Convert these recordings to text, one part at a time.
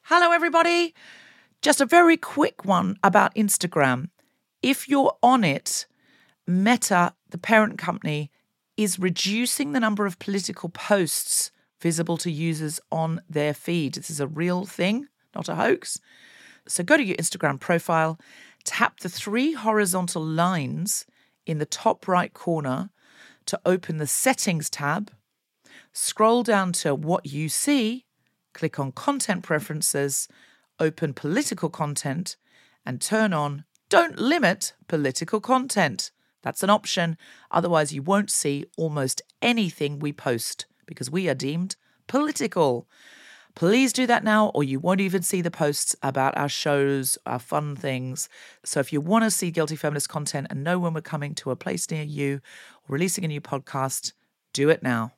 Hello, everybody. Just a very quick one about Instagram. If you're on it, Meta, the parent company, is reducing the number of political posts visible to users on their feed. This is a real thing, not a hoax. So go to your Instagram profile, tap the 3 horizontal lines in the top right corner to open the Settings tab, scroll down to What You See, click on Content Preferences, open Political Content, and turn on Don't Limit Political Content. That's an option. Otherwise, you won't see almost anything we post because we are deemed political. Please do that now, or you won't even see the posts about our shows, our fun things. So if you want to see Guilty Feminist content and know when we're coming to a place near you or releasing a new podcast, do it now.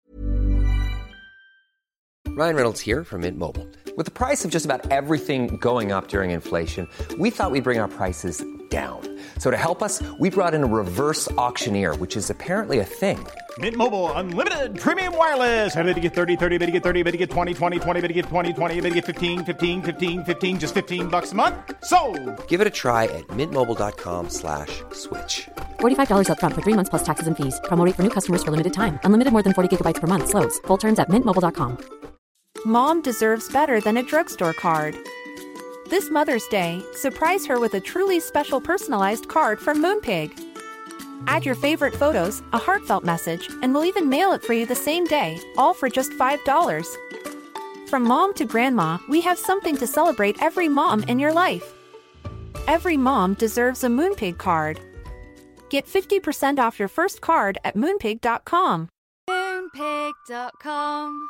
Ryan Reynolds here from Mint Mobile. With the price of just about everything going up during inflation, we thought we'd bring our prices down. So to help us, we brought in a reverse auctioneer, which is apparently a thing. Mint Mobile Unlimited Premium Wireless. How to get 30, 30, bit to get 30, bit to get 20, 20, 20, bit to get 20, 20, bit to get 15, 15, 15, 15, just $15 a month? Sold! Give it a try at mintmobile.com/switch. $45 up front for 3 months plus taxes and fees. Promo rate for new customers for limited time. Unlimited more than 40 gigabytes per month. Slows full terms at mintmobile.com. Mom deserves better than a drugstore card. This Mother's Day, surprise her with a truly special personalized card from Moonpig. Add your favorite photos, a heartfelt message, and we'll even mail it for you the same day, all for just $5. From mom to grandma, we have something to celebrate every mom in your life. Every mom deserves a Moonpig card. Get 50% off your first card at moonpig.com. Moonpig.com.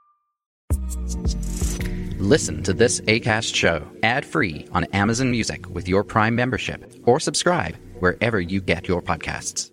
Listen to this Acast show ad-free on Amazon Music with your Prime membership, or subscribe wherever you get your podcasts.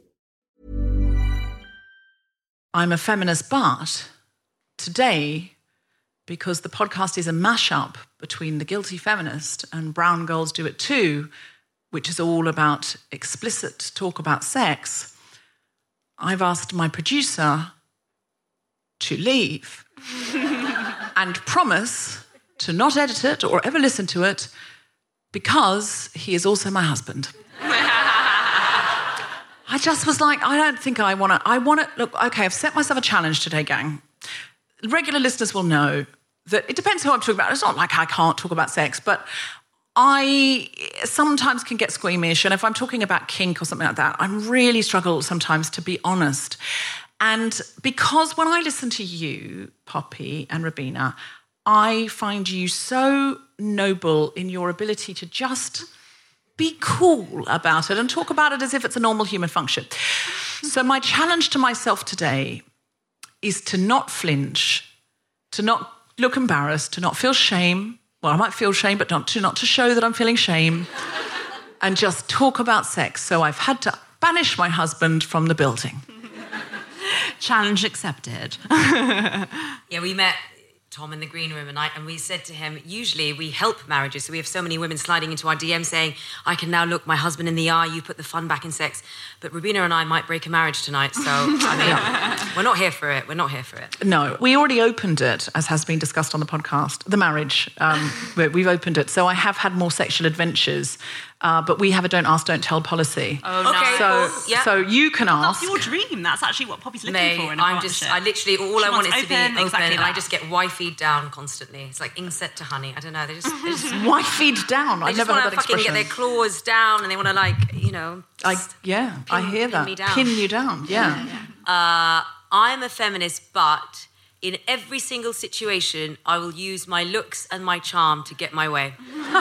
I'm a feminist, but today, because the podcast is a mashup between The Guilty Feminist and Brown Girls Do It Too, which is all about explicit talk about sex, I've asked my producer to leave and promise to not edit it or ever listen to it because he is also my husband. I just was like, I don't think I want to, look, okay, I've set myself a challenge today, gang. Regular listeners will know that it depends who I'm talking about. It's not like I can't talk about sex, but I sometimes can get squeamish, and if I'm talking about kink or something like that, I really struggle sometimes to be honest. And because when I listen to you, Poppy and Robina, I find you so noble in your ability to just be cool about it and talk about it as if it's a normal human function. So my challenge to myself today is to not flinch, to not look embarrassed, to not feel shame. Well, I might feel shame, but not to show that I'm feeling shame, and just talk about sex. So I've had to banish my husband from the building. Challenge accepted. Yeah, we met Tom in the green room and we said to him, usually we help marriages, so we have so many women sliding into our DM saying, I can now look my husband in the eye, you put the fun back in sex. But Rubina and I might break a marriage tonight, so we're not here for it. No, we already opened it, as has been discussed on the podcast, the marriage. We've opened it, so I have had more sexual adventures, but we have a don't ask, don't tell policy. Oh, no. Okay, So, cool. Yeah. so you can ask. That's your dream. That's actually what Poppy's looking for in a partnership. I literally, all She I want wants is to be open, exactly and I that. just get wifey'd down constantly. It's like inset to honey. I don't know. They just Wifey'd down. I've just never heard want that to fucking expression. get their claws down, and they want to I hear that. me down. Pin you down, yeah. I'm a feminist, but in every single situation, I will use my looks and my charm to get my way.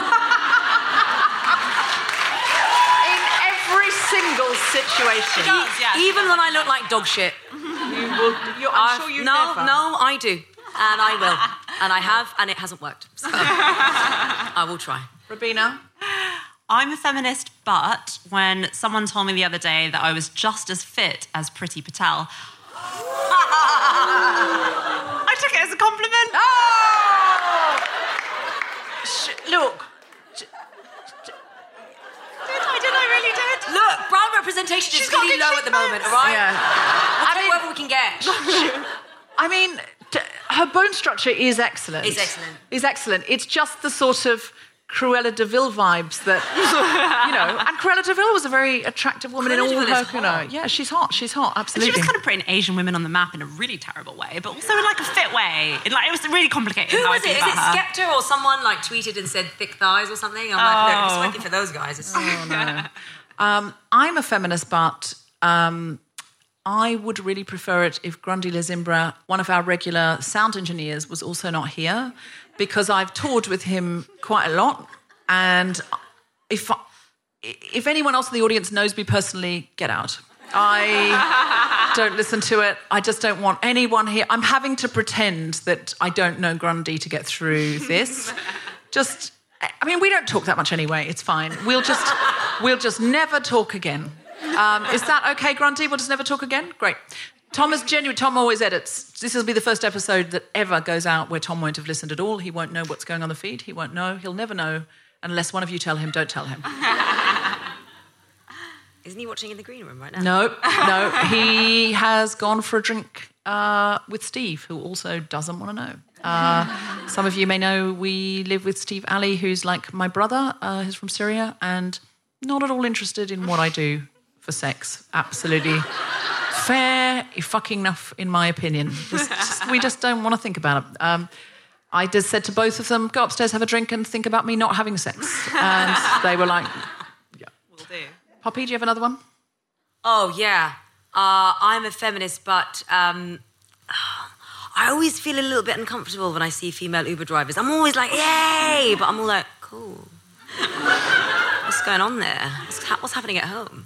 Every single situation. Even when I look like dog shit. I'm sure you No, never. I do. And I will. And I have, and it hasn't worked. So I will try. Robina? I'm a feminist, but when someone told me the other day that I was just as fit as Priti Patel, I took it as a compliment. Oh! Look. I really did. Look, brown representation is really low at the moment, all right? Yeah. I'll take whatever we can get. I mean, her bone structure is excellent. It's excellent. It's just the sort of Cruella de Vil vibes that, and Cruella de Vil was a very attractive woman in all her, Yeah, she's hot, absolutely. And she was kind of putting Asian women on the map in a really terrible way, but also in like a fit way. It was really complicated. Who was it? Is it Skepta or someone like tweeted and said thick thighs or something? I'm like, no, it's working for those guys. No. I'm a feminist, but I would really prefer it if Grundy Lezimbra, one of our regular sound engineers, was also not here, because I've toured with him quite a lot, and if anyone else in the audience knows me personally, get out. I don't listen to it. I just don't want anyone here. I'm having to pretend that I don't know Grundy to get through this. We don't talk that much anyway. It's fine. We'll just never talk again. Is that okay, Grundy? We'll just never talk again? Great. Tom is genuine. Tom always edits. This will be the first episode that ever goes out where Tom won't have listened at all. He won't know what's going on the feed. He won't know. He'll never know unless one of you tell him, don't tell him. Isn't he watching in the green room right now? No. He has gone for a drink with Steve, who also doesn't want to know. Some of you may know we live with Steve Ali, who's like my brother. He's from Syria and not at all interested in what I do for sex. Absolutely fair fucking enough, in my opinion. We just don't want to think about it. I just said to both of them, go upstairs, have a drink and think about me not having sex. And they were like, yeah. Will do. Poppy, do you have another one? Oh, yeah. I'm a feminist, but I always feel a little bit uncomfortable when I see female Uber drivers. I'm always like, yay! But I'm all like, cool. What's going on there? What's happening at home?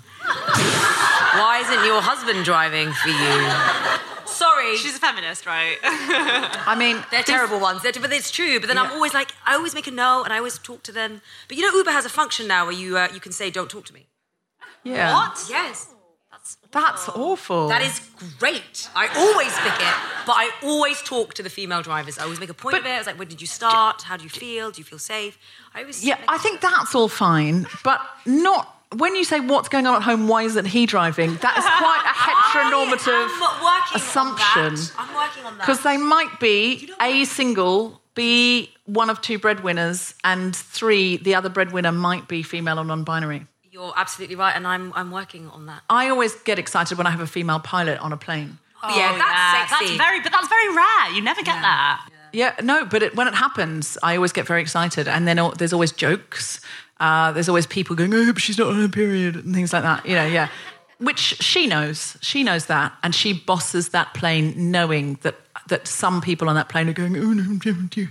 Why isn't your husband driving for you? Sorry. She's a feminist, right? They're terrible ones. But it's true. But then I'm always like, I always make a note and I always talk to them. But Uber has a function now where you can say, don't talk to me. Yeah. What? Yes. That's awful. That is great. I always pick it, but I always talk to the female drivers. I always make a point of it. I was like, when did you start? How do you feel? Do you feel safe? I think that's all fine, but not... When you say what's going on at home, why isn't he driving? That is quite a heteronormative assumption. I'm working on that. Because they might be A, single, B, one of two breadwinners, and 3, the other breadwinner might be female or non-binary. You're absolutely right, and I'm working on that. I always get excited when I have a female pilot on a plane. Oh, yeah, that's sexy. That's very rare. You never get that. Yeah, no, but when it happens, I always get very excited. And then there's always jokes. There's always people going, oh, but she's not on her period, and things like that. Yeah. Which she knows. She knows that. And she bosses that plane knowing that some people on that plane are going, oh, no.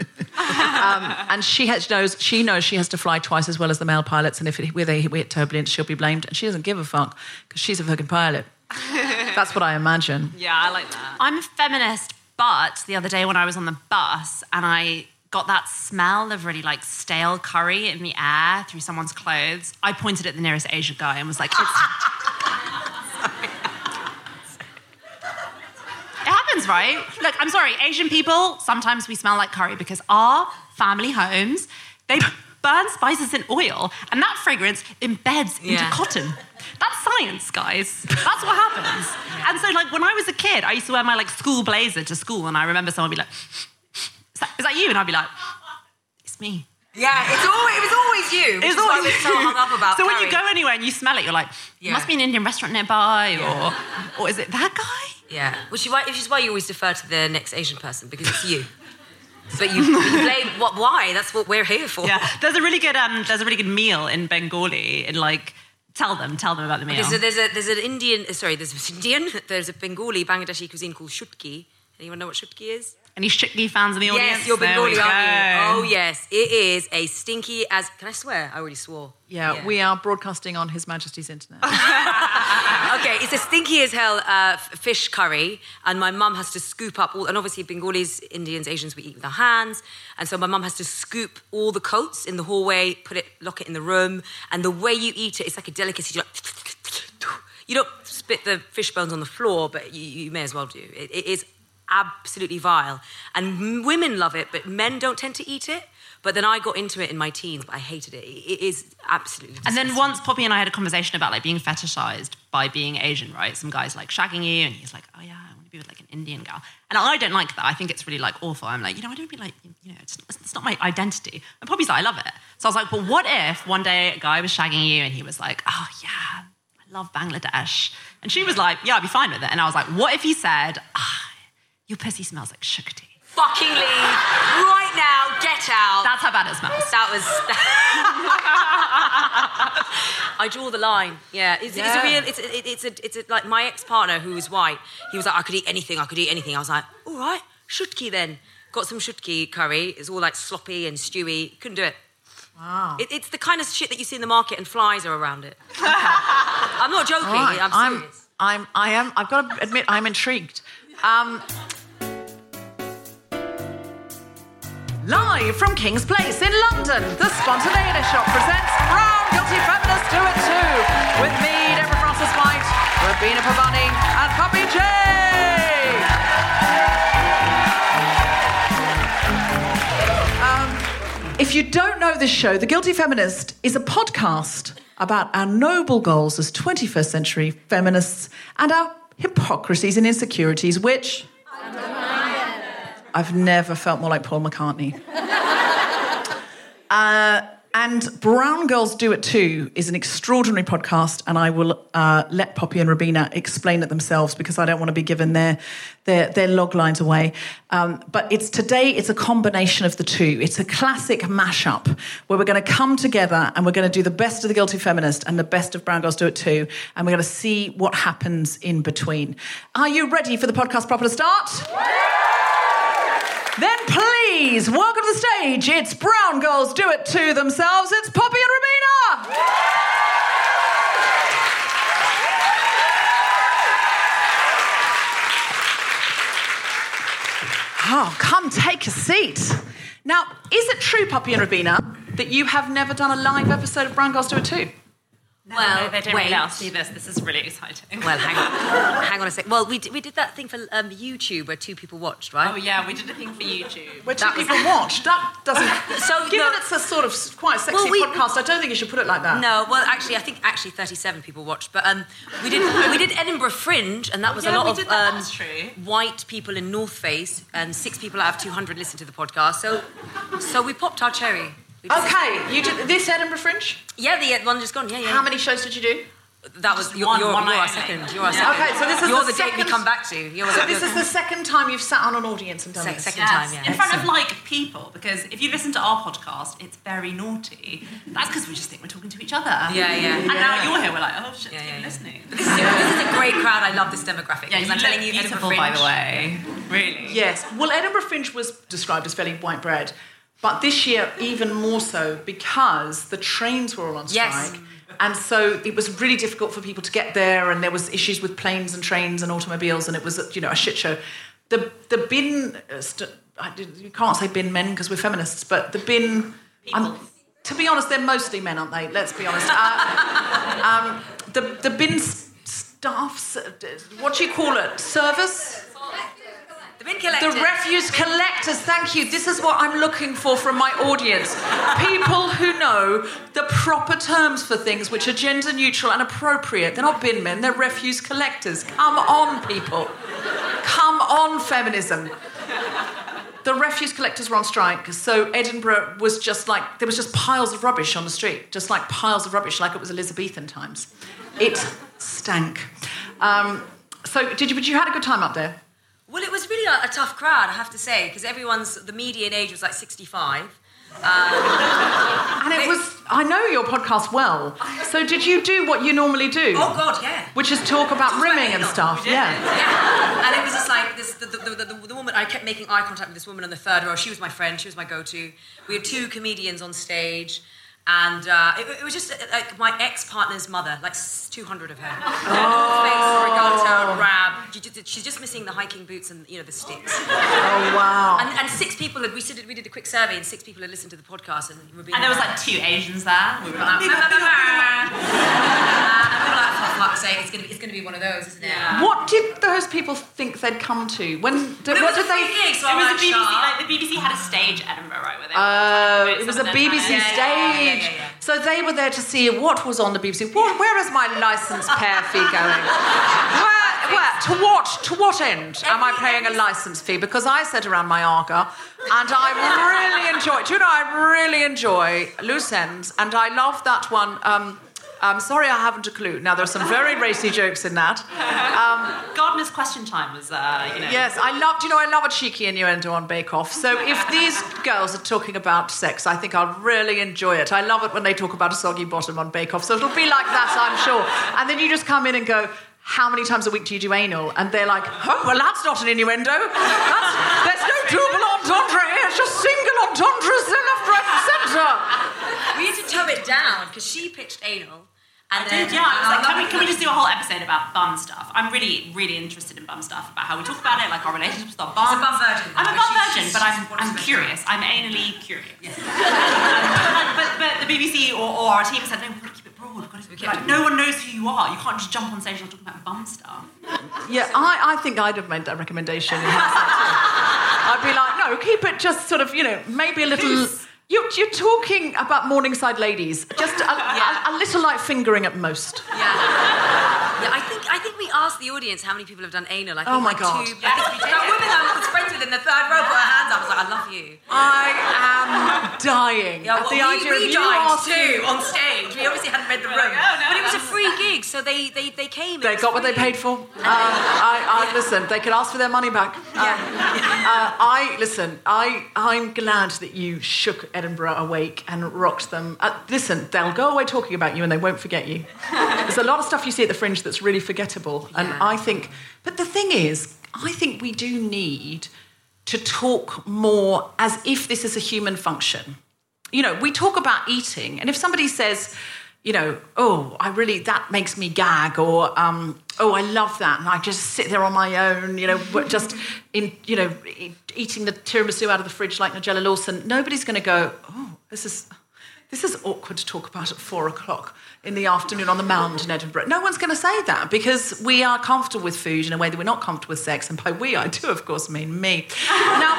And she knows she has to fly twice as well as the male pilots. And if we hit turbulence, she'll be blamed. And she doesn't give a fuck because she's a fucking pilot. That's what I imagine. Yeah, I like that. I'm a feminist, but the other day when I was on the bus and I got that smell of really like stale curry in the air through someone's clothes, I pointed at the nearest Asian guy and was like, it happens, right? Look, I'm sorry, Asian people, sometimes we smell like curry because our family homes, they burn spices in oil and that fragrance embeds into cotton. That's science, guys. That's what happens. Yeah. And so, like, when I was a kid, I used to wear my, like, school blazer to school, and I remember someone would be like, is that you? And I'd be like, it's me. Yeah, it was always you. It was always you. So hung up about So curry. when you go anywhere and you smell it, you're like, it must be an Indian restaurant nearby, or is it that guy? Yeah, which is why you always defer to the next Asian person, because it's you. But you blame why? That's what we're here for. Yeah, there's a really good meal in Bengali, in like. Tell them about the meal. Okay, so there's a Bengali, Bangladeshi cuisine called shutki. Anyone know what shutki is? Any shutki fans in the audience? Yes, you're Bengali, aren't you? Oh, yes. It is a stinky as... Can I swear? I already swore. Yeah, we are broadcasting on His Majesty's internet. Okay, it's a stinky as hell fish curry, and my mum has to scoop up all... And obviously Bengalis, Indians, Asians, we eat with our hands. And so my mum has to scoop all the coats in the hallway, lock it in the room. And the way you eat it, it's like a delicacy. You don't spit the fish bones on the floor, but you may as well do. It is absolutely vile. And women love it, but men don't tend to eat it. But then I got into it in my teens, but I hated it. It is absolutely disgusting. And then once Poppy and I had a conversation about like being fetishized by being Asian, right? Some guy's like shagging you, and he's like, oh yeah, I want to be with like an Indian girl. And I don't like that. I think it's really like awful. I'm like, I don't be like, it's not my identity. And Poppy's like, I love it. So I was like, well, what if one day a guy was shagging you and he was like, oh yeah, I love Bangladesh. And she was like, yeah, I'd be fine with it. And I was like, what if he said, your pussy smells like sugar tea? Fucking leave. Right now, get out. That's how bad it smells. That was... I draw the line. Yeah. It's a real... It's like my ex-partner who was white, he was like, I could eat anything. I was like, all right, shutki then. Got some shutki curry. It's all like sloppy and stewy. Couldn't do it. Wow. It's the kind of shit that you see in the market and flies are around it. I'm not joking. Right. I'm serious. I've got to admit, I'm intrigued. Live from King's Place in London, the Spontaneity Shop presents Brown Guilty Feminists Do It Too, with me, Deborah Frances-White, Rabina Pavani, and Poppy J. If you don't know this show, The Guilty Feminist is a podcast about our noble goals as 21st century feminists and our hypocrisies and insecurities, which... I've never felt more like Paul McCartney. And Brown Girls Do It Too is an extraordinary podcast, and I will let Poppy and Rabina explain it themselves because I don't want to be given their log lines away. But it's a combination of the two. It's a classic mashup where we're going to come together and we're going to do the best of The Guilty Feminist and the best of Brown Girls Do It Too, and we're going to see what happens in between. Are you ready for the podcast proper to start? Then please, welcome to the stage. It's Brown Girls Do It To themselves. It's Poppy and Rabina. Oh, come take a seat. Now, is it true, Poppy and Rabina, that you have never done a live episode of Brown Girls Do It Too? No, they don't really ask me this. This is really exciting. Well, hang on a sec. Well, we did that thing for YouTube where 2 people watched, right? Oh, yeah, we did a thing for YouTube. Where 2 people watched? That doesn't... Given it's a sort of quite sexy podcast, I don't think you should put it like that. No, well, actually, I think 37 people watched. But we did Edinburgh Fringe, and that was a lot of white people in North Face, and 6 people out of 200 listened to the podcast. So we popped our cherry. Okay, you did this Edinburgh Fringe? Yeah, the one just gone. Yeah. How many shows did you do? That was you're our second. Okay, so this is you're the date we come back to. This is the second time you've sat on an audience and done this. Second time, yeah. In front of like people, because if you listen to our podcast, it's very naughty. That's because we just think we're talking to each other. Yeah. And now you're here, we're like, oh shit, listening. But this is a great crowd. I love this demographic. Yeah, I'm telling you, beautiful, by the way. Really. Yes. Well, Edinburgh Fringe was described as fairly white bread. But this year, even more so, because the trains were all on strike. Yes. And so it was really difficult for people to get there, and there was issues with planes and trains and automobiles, and it was, a shit show. The bin... you can't say bin men because we're feminists, but the bin... to be honest, they're mostly men, aren't they? Let's be honest. The bin staff... What do you call it? Service? The refuse collectors, thank you. This is what I'm looking for from my audience. People who know the proper terms for things which are gender neutral and appropriate. They're not bin men, they're refuse collectors. Come on, people. Come on, feminism. The refuse collectors were on strike, so Edinburgh was just like, there was just piles of rubbish on the street, just like piles of rubbish, like it was Elizabethan times. It stank. But you had a good time up there? Well, it was really a tough crowd, I have to say, because the median age was like 65. And it was, I know your podcast well, so did you do what you normally do? Oh, God, yeah. Which is talk about rimming and stuff, yeah. And it was just like, the woman, I kept making eye contact with this woman on the third row. She was my friend, she was my go-to. We had 2 comedians on stage. And it was just like my ex-partner's mother, like 200 of her. Face, regatta, rab. She's just missing the hiking boots and, the sticks. Oh, wow. And 6 people, we did a quick survey and 6 people had listened to the podcast. And there was like 2 Asians there. We were like, and we were like, for fuck's sake, it's going to be one of those, isn't it? Yeah. What did those people think they'd come to? It was a BBC, like the BBC had a stage at Edinburgh, right? Where they it was a BBC stage. Yeah. So they were there to see what was on the BBC. Where is my licence pair fee going? To what end am I paying a licence fee? Because I sit around my Arga and I really enjoy... Do you know, I really enjoy Loose Ends, and I love that one... I'm sorry, I haven't a clue. Now, there are some very racy jokes in that. Gardener's Question Time was, Yes, I love a cheeky innuendo on Bake Off. So if these girls are talking about sex, I think I'll really enjoy it. I love it when they talk about a soggy bottom on Bake Off. So it'll be like that, I'm sure. And then you just come in and go, how many times a week do you do anal? And they're like, oh, well, that's not an innuendo. There's no double entendre here. It's just single entendres left, right, and centre. We need to toe it down, because she pitched anal. I was like, can we just do a whole episode about bum stuff? I'm really, really interested in bum stuff, about how we talk about it, like our relationships with our bum. She's a bum virgin. I'm a bum virgin, but I'm curious. I'm anally curious. Yes. but the BBC or our team said, no, we've got to keep it broad. No one knows who you are. You can't just jump on stage and talk about bum stuff. Yeah, I think I'd have made that recommendation. I'd be like, no, keep it just sort of, maybe a little... You're talking about Morningside ladies, just a little like fingering at most. Yeah, I think we asked the audience how many people have done anal. I think oh my God. That woman I was friends with in the third row put her hands up. I was like, I love you. I am dying. Yeah, at the idea of we you died asking... too on stage. We obviously hadn't read the room. But it was a free gig, so they came. They got what they paid for. Listen, they could ask for their money back. I'm glad that you shook Edinburgh awake and rocked them. Listen, they'll go away talking about you and they won't forget you. There's a lot of stuff you see at the Fringe that's really forgettable. And I think... But the thing is, I think we do need to talk more as if this is a human function. We talk about eating, and if somebody says... that makes me gag, or, I love that, and I just sit there on my own, just eating the tiramisu out of the fridge like Nigella Lawson. Nobody's going to go, oh, this is awkward to talk about at 4:00 in the afternoon on the Mound in Edinburgh. No one's going to say that, because we are comfortable with food in a way that we're not comfortable with sex, and by we, I do, of course, mean me. Now,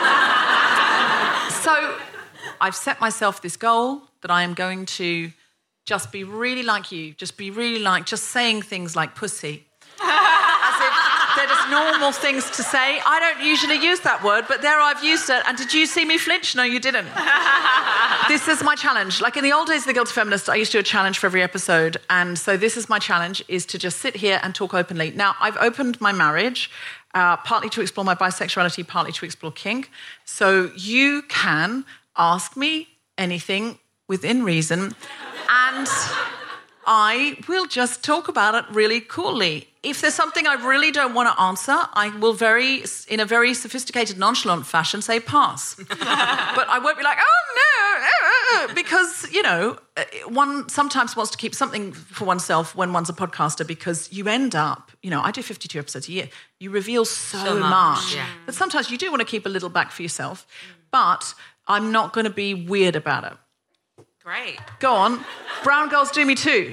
so I've set myself this goal that I am going to... just be really like you. Just be really like... Just saying things like pussy. As if they're just normal things to say. I don't usually use that word, but there I've used it. And did you see me flinch? No, you didn't. This is my challenge. Like in the old days of The Guilty Feminist, I used to do a challenge for every episode. And so this is my challenge, is to just sit here and talk openly. Now, I've opened my marriage, partly to explore my bisexuality, partly to explore kink. So you can ask me anything within reason, and I will just talk about it really coolly. If there's something I really don't want to answer, I will in a very sophisticated, nonchalant fashion, say pass. But I won't be like, oh no, because, one sometimes wants to keep something for oneself when one's a podcaster, because you end up, I do 52 episodes a year, you reveal so much. Yeah. But sometimes you do want to keep a little back for yourself. But I'm not going to be weird about it. Great. Go on. Brown girls do me too.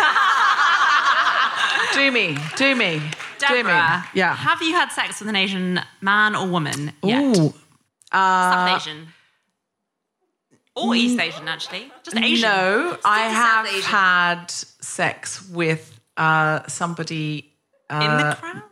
Do me. Deborah, yeah. Have you had sex with an Asian man or woman yet? Ooh. South Asian. Or East Asian, actually. Just Asian. No, I have had sex with somebody... in the crowd?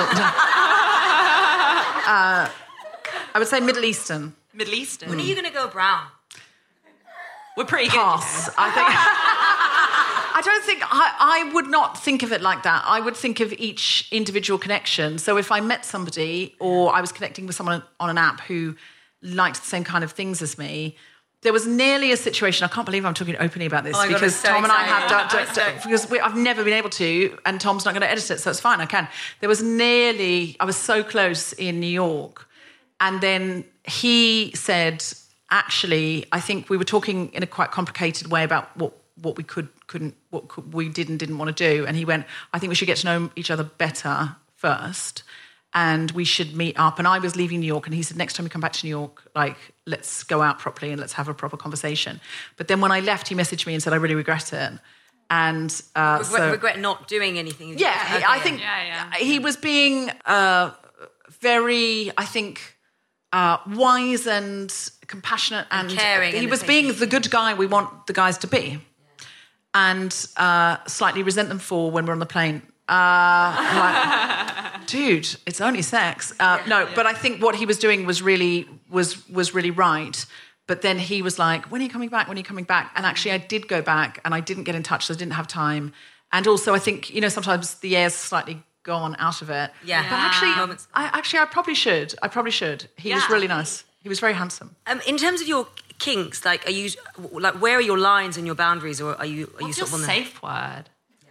I would say Middle Eastern. Middle Eastern. When are you going to go brown? We're pretty Pass. good. I think. I don't think I would not think of it like that. I would think of each individual connection. So if I met somebody, or I was connecting with someone on an app who liked the same kind of things as me, there was nearly a situation. I can't believe I'm talking openly about this, because Tom and I have because I've never been able to, and Tom's not going to edit it, so it's fine. I can. There was nearly. I was so close in New York, and then he said, actually, I think we were talking in a quite complicated way about what we we didn't want to do. And he went, I think we should get to know each other better first, and we should meet up. And I was leaving New York, and he said, next time we come back to New York, let's go out properly and let's have a proper conversation. But then when I left, he messaged me and said, I really regret it. And regret not doing anything. Yeah, okay, I think he was being very, I think, wise and compassionate and caring. He was being the good guy we want the guys to be, and slightly resent them for when we're on the plane Like, dude, it's only sex. But I think what he was doing was really right. But then he was like, when are you coming back? When are you coming back? And actually I did go back and I didn't get in touch, so I didn't have time. And also I think, sometimes the air's slightly gone out of it. Yeah. But actually, I probably should. He was really nice. He was very handsome. In terms of your kinks, like, are you like, where are your lines and your boundaries, or are you What's sort of on your the safe word?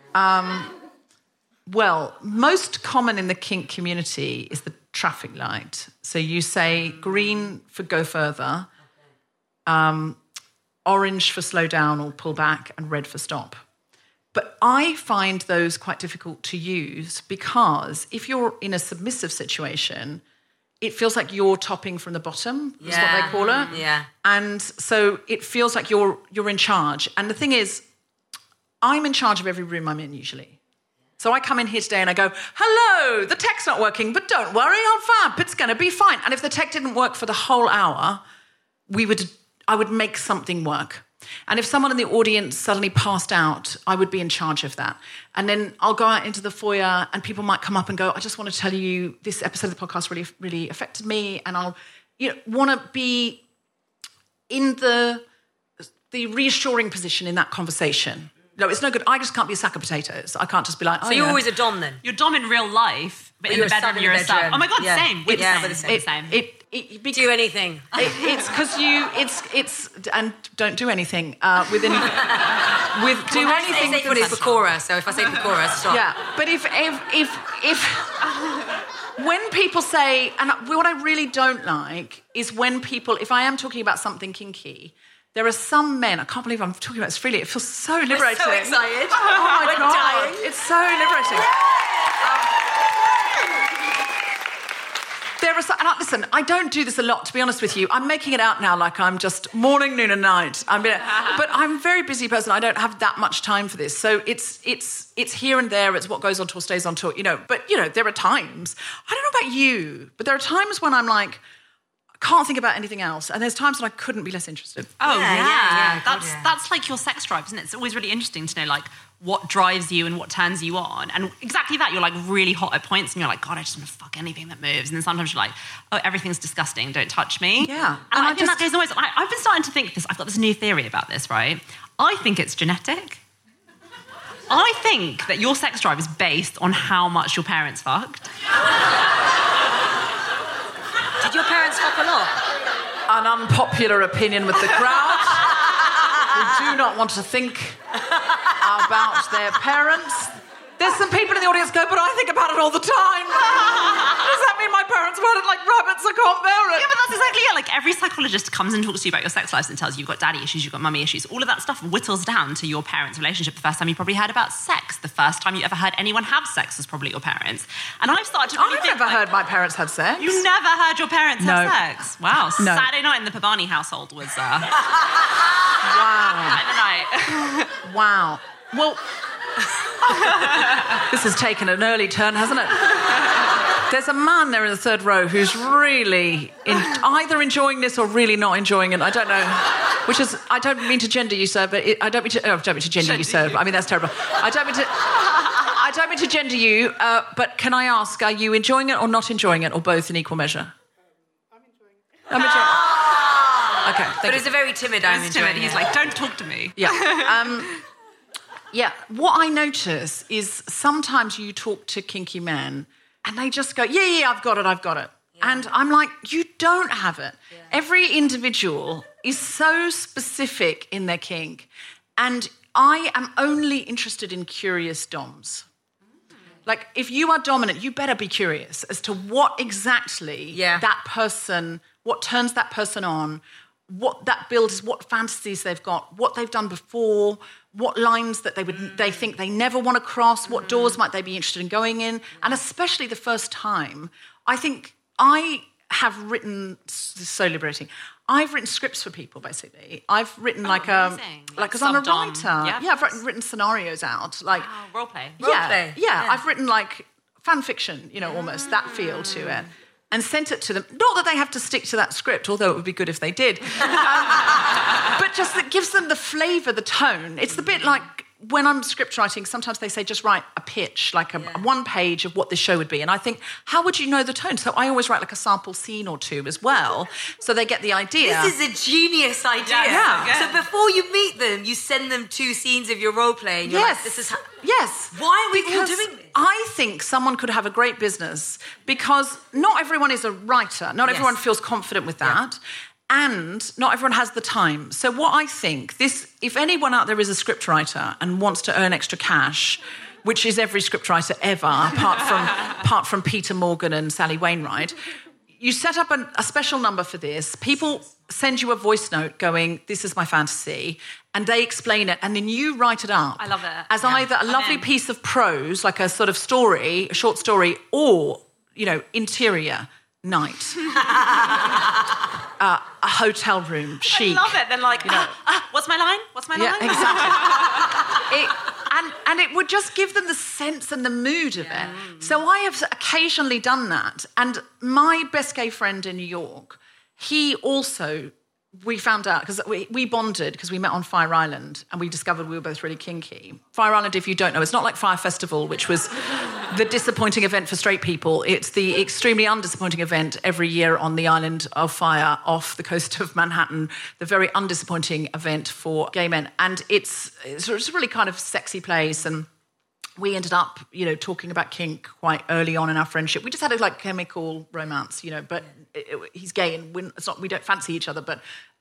Well, most common in the kink community is the traffic light. So you say green for go further, orange for slow down or pull back, and red for stop. But I find those quite difficult to use because if you're in a submissive situation, it feels like you're topping from the bottom, is what they call it. Yeah. And so it feels like you're in charge. And the thing is, I'm in charge of every room I'm in usually. So I come in here today and I go, hello, the tech's not working, but don't worry, I'm fab, it's going to be fine. And if the tech didn't work for the whole hour, I would make something work. And if someone in the audience suddenly passed out, I would be in charge of that. And then I'll go out into the foyer and people might come up and go, I just want to tell you this episode of the podcast really, really affected me. And I'll want to be in the reassuring position in that conversation. No, it's no good. I just can't be a sack of potatoes. I can't just be like, So you're always a dom then? You're dom in real life, but in the bedroom you're a sub. Oh my God, same. We're the same. Do anything. It's because it's and don't do anything with anything. Say Pecora, so if I say Pecora, stop. Yeah, but if when people say, and what I really don't like is when people, if I am talking about something kinky, there are some men, I can't believe I'm talking about this freely, it feels so liberating. We're so excited. Oh my God, dying. it's so liberating. Listen, I don't do this a lot, to be honest with you. I'm making it out now like I'm just morning, noon and night. But I'm a very busy person. I don't have that much time for this. So it's here and there. It's what goes on tour stays on tour, But, there are times, I don't know about you, but there are times when I'm like, can't think about anything else. And there's times when I couldn't be less interested. Oh, yeah. That's like your sex drive, isn't it? It's always really interesting to know, like, what drives you and what turns you on. And exactly that, you're, like, really hot at points and you're like, God, I just want to fuck anything that moves. And then sometimes you're like, oh, everything's disgusting, don't touch me. Yeah. And I think that goes always... I've been starting to think this. I've got this new theory about this, right? I think it's genetic. I think that your sex drive is based on how much your parents fucked. Did your parents fuck a lot? An unpopular opinion with the crowd. Who do not want to think about their parents. There's some people in the audience go, but I think about it all the time. Does that mean my parents were like rabbits? I can't bear it. Yeah, but that's exactly it. Like, every psychologist comes and talks to you about your sex lives and tells you you've got daddy issues, you've got mummy issues. All of that stuff whittles down to your parents' relationship. The first time you probably heard about sex, the first time you ever heard anyone have sex was probably your parents. And I've started to really I've never heard my parents had sex. You never heard your parents have sex? Wow. No. Saturday night in the Pavani household was... Wow. Night the night. Wow. Well... This has taken an early turn, hasn't it? There's a man there in the third row who's really either enjoying this or really not enjoying it. I don't know. Which is, I don't mean to gender you, sir, but I don't mean to gender you, sir. I mean, that's terrible. I don't mean to gender you, but can I ask, are you enjoying it or not enjoying it, or both in equal measure? I'm enjoying it. Okay, but it's a very timid. I'm enjoying it. He's like, don't talk to me. Yeah. Yeah, what I notice is sometimes you talk to kinky men and they just go, yeah, I've got it. Yeah. And I'm like, you don't have it. Yeah. Every individual is so specific in their kink, and I am only interested in curious doms. Like, if you are dominant, you better be curious as to what exactly that person, what turns that person on, what that builds, what fantasies they've got, what they've done before, what lines that they think they never want to cross, what doors might they be interested in going in, and especially the first time. I think I have written, this is so liberating, I've written scripts for people, basically. I've written because I'm a writer. Yeah, I've written scenarios out. Like, role play. Yeah, I've written like fan fiction, almost that feel to it. And sent it to them. Not that they have to stick to that script, although it would be good if they did. But just that gives them the flavour, the tone. It's the bit like when I'm script writing, sometimes they say just write a pitch, like a one page of what this show would be. And I think, how would you know the tone? So I always write like a sample scene or two as well, so they get the idea. This is a genius idea. Yeah. So before you meet them, you send them 2 scenes of your role play. And you're like, this is Yes. Why are we all Because doing this? I think someone could have a great business because not everyone is a writer. Not everyone feels confident with that. And not everyone has the time. So what I think, if anyone out there is a scriptwriter and wants to earn extra cash, which is every scriptwriter ever, apart from Peter Morgan and Sally Wainwright, you set up a special number for this. People send you a voice note going, this is my fantasy, and they explain it, and then you write it up. I love it. As either a lovely piece of prose, like a sort of story, a short story, or, interior night. A hotel room, chic. I love it. Then what's my line? What's my line? Yeah, exactly. And it would just give them the sense and the mood of it. So I have occasionally done that. And my best gay friend in New York, he also, we found out, because we bonded, because we met on Fire Island, and we discovered we were both really kinky. Fire Island, if you don't know, it's not like Fire Festival, which was the disappointing event for straight people. It's the extremely undisappointing event every year on the island of Fire off the coast of Manhattan, the very undisappointing event for gay men. And it's a really kind of sexy place, and we ended up, talking about kink quite early on in our friendship. We just had a chemical romance, but he's gay and we don't fancy each other, but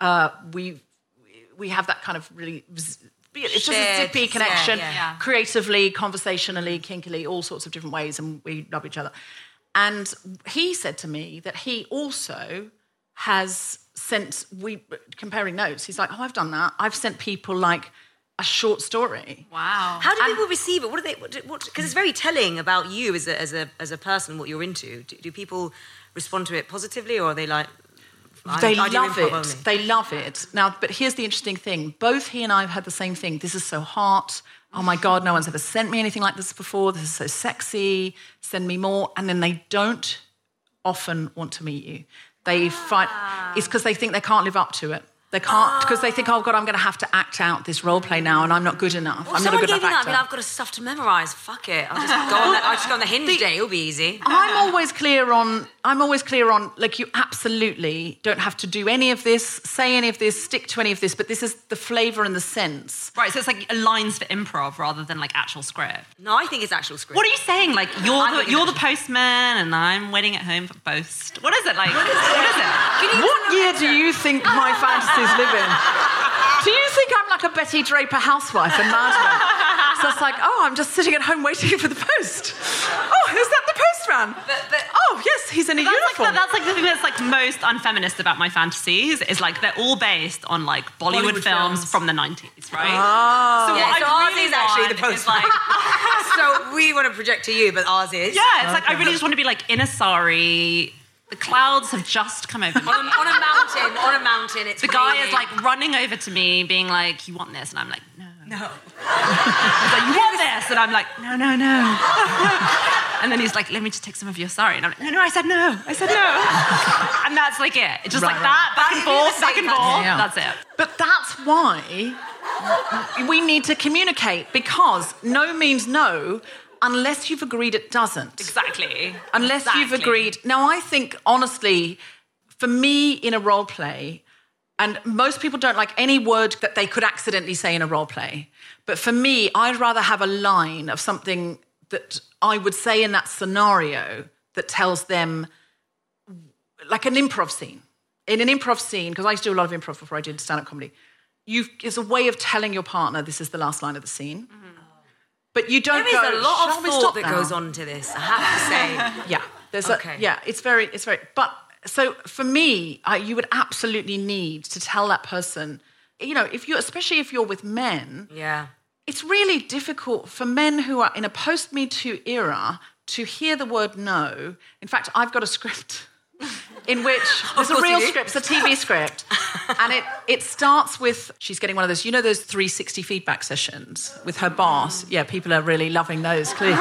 we have that kind of really, it's just a zippy connection, creatively, conversationally, kinkily, all sorts of different ways, and we love each other. And he said to me that he also has sent, comparing notes, he's like, oh, I've done that. I've sent people a short story. Wow. How do people receive it? What do they? Because it's very telling about you as a person, what you're into. Do people respond to it positively, or are they like? They love it. They love it. Now, but here's the interesting thing. Both he and I have had the same thing. This is so hot. Oh my God, no one's ever sent me anything like this before. This is so sexy. Send me more. And then they don't often want to meet you. They fight. It's because they think they can't live up to it. They can't, because they think, oh God, I'm going to have to act out this role play now, and I'm not good enough. Well, I'm not a good enough actor. I've got stuff to memorise. Fuck it. I'll just go on the Hinge day. It'll be easy. I'm always clear on, you absolutely don't have to do any of this, say any of this, stick to any of this, but this is the flavour and the sense. Right, so it's like lines for improv rather than actual script. No, I think it's actual script. What are you saying? You're the postman and I'm waiting at home for post. What is it like? What is it? What year do you think my fantasies live in? Do you think I'm like a Betty Draper housewife in Mad Men? So it's like, oh, I'm just sitting at home waiting for the post. Oh, is that the postman? But oh, yes, he's in a uniform. That's the thing that's most unfeminist about my fantasies is they're all based on Bollywood films from the 90s, right? Oh. So yeah, what ours is actually the postman. So we want to project to you, but ours is. Yeah, it's I really just want to be in a sari. The clouds have just come over me. on a mountain, it's the guy is running over to me, being like, "You want this?" And I'm like, "No." No. He's like, "You want this?" And I'm like, "No, no, no." And then he's like, "Let me just take some of your sari." And I'm like, "No, I said no. I said no." And that's it. It's just that, back and forth, back and forth. Yeah. That's it. But that's why we need to communicate, because no means no, unless you've agreed it doesn't. Exactly. Unless you've agreed. Now, I think, honestly, for me in a role play, and most people don't like any word that they could accidentally say in a role play, but for me, I'd rather have a line of something that I would say in that scenario that tells them, like an improv scene. In an improv scene, because I used to do a lot of improv before I did stand-up comedy, it's a way of telling your partner this is the last line of the scene. Mm-hmm. But you don't go, there is a lot of thought that goes on to this, I have to say. Yeah, it's very, but so for me, you would absolutely need to tell that person, especially if you're with men, it's really difficult for men who are in a post-Me Too era to hear the word no. In fact, I've got a script in which there's a real script, it's a TV script, and it starts with, she's getting one of those, those 360 feedback sessions with her boss. Yeah, people are really loving those, clearly.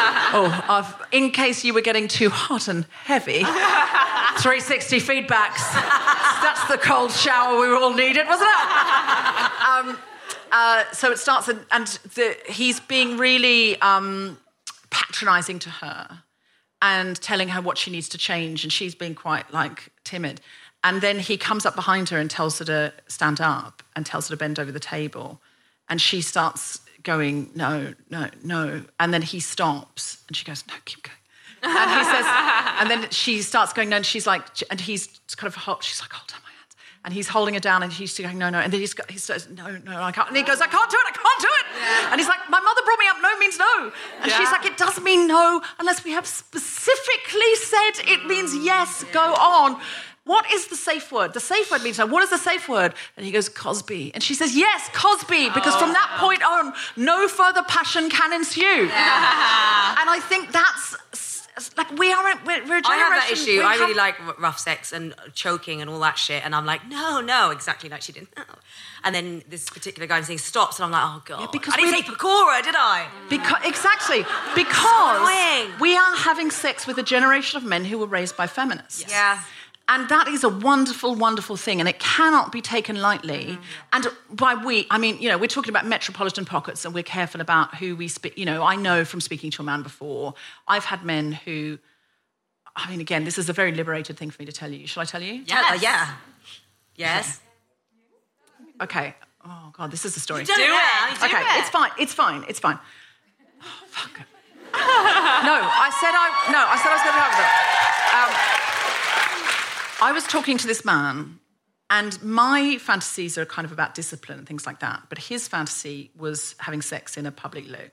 In case you were getting too hot and heavy, 360 feedbacks. That's the cold shower we all needed, wasn't it? So it starts, and he's being really patronising to her and telling her what she needs to change, and she's being quite, like, timid. And then he comes up behind her and tells her to stand up and tells her to bend over the table. And she starts going, no. And then he stops and she goes, no, keep going. And he says, and then she starts going, no, and she's like, and he's kind of, she's like, hold down my hands. And he's holding her down and she's going, no. And then he says, no, I can't. And he goes, I can't do it. Yeah. And he's like, my mother brought me up, no means no. And she's like, it doesn't mean no unless we have specifically said it means yes, go on. What is the safe word? The safe word means no. What is the safe word? And he goes, Cosby. And she says, yes, Cosby, because from that point on, no further passion can ensue. Yeah. And I think that's, like, we're a generation. I have that issue. I really like rough sex and choking and all that shit. And I'm like, no, exactly like she didn't. No. And then this particular guy saying stops, and I'm like, oh, God. Yeah, because I didn't say Pecora, did I? Exactly. Because we are having sex with a generation of men who were raised by feminists. Yes. Yeah. And that is a wonderful, wonderful thing, and it cannot be taken lightly. And by we, I mean, we're talking about metropolitan pockets, and we're careful about who we speak. I know from speaking to a man before, I've had men who, I mean, again, this is a very liberated thing for me to tell you. Shall I tell you? Yes. Yes. Okay. Oh, God, this is the story. Do it. Okay, it's fine. Oh, fuck. I said I was going to have it. I was talking to this man, and my fantasies are kind of about discipline and things like that, but his fantasy was having sex in a public loo.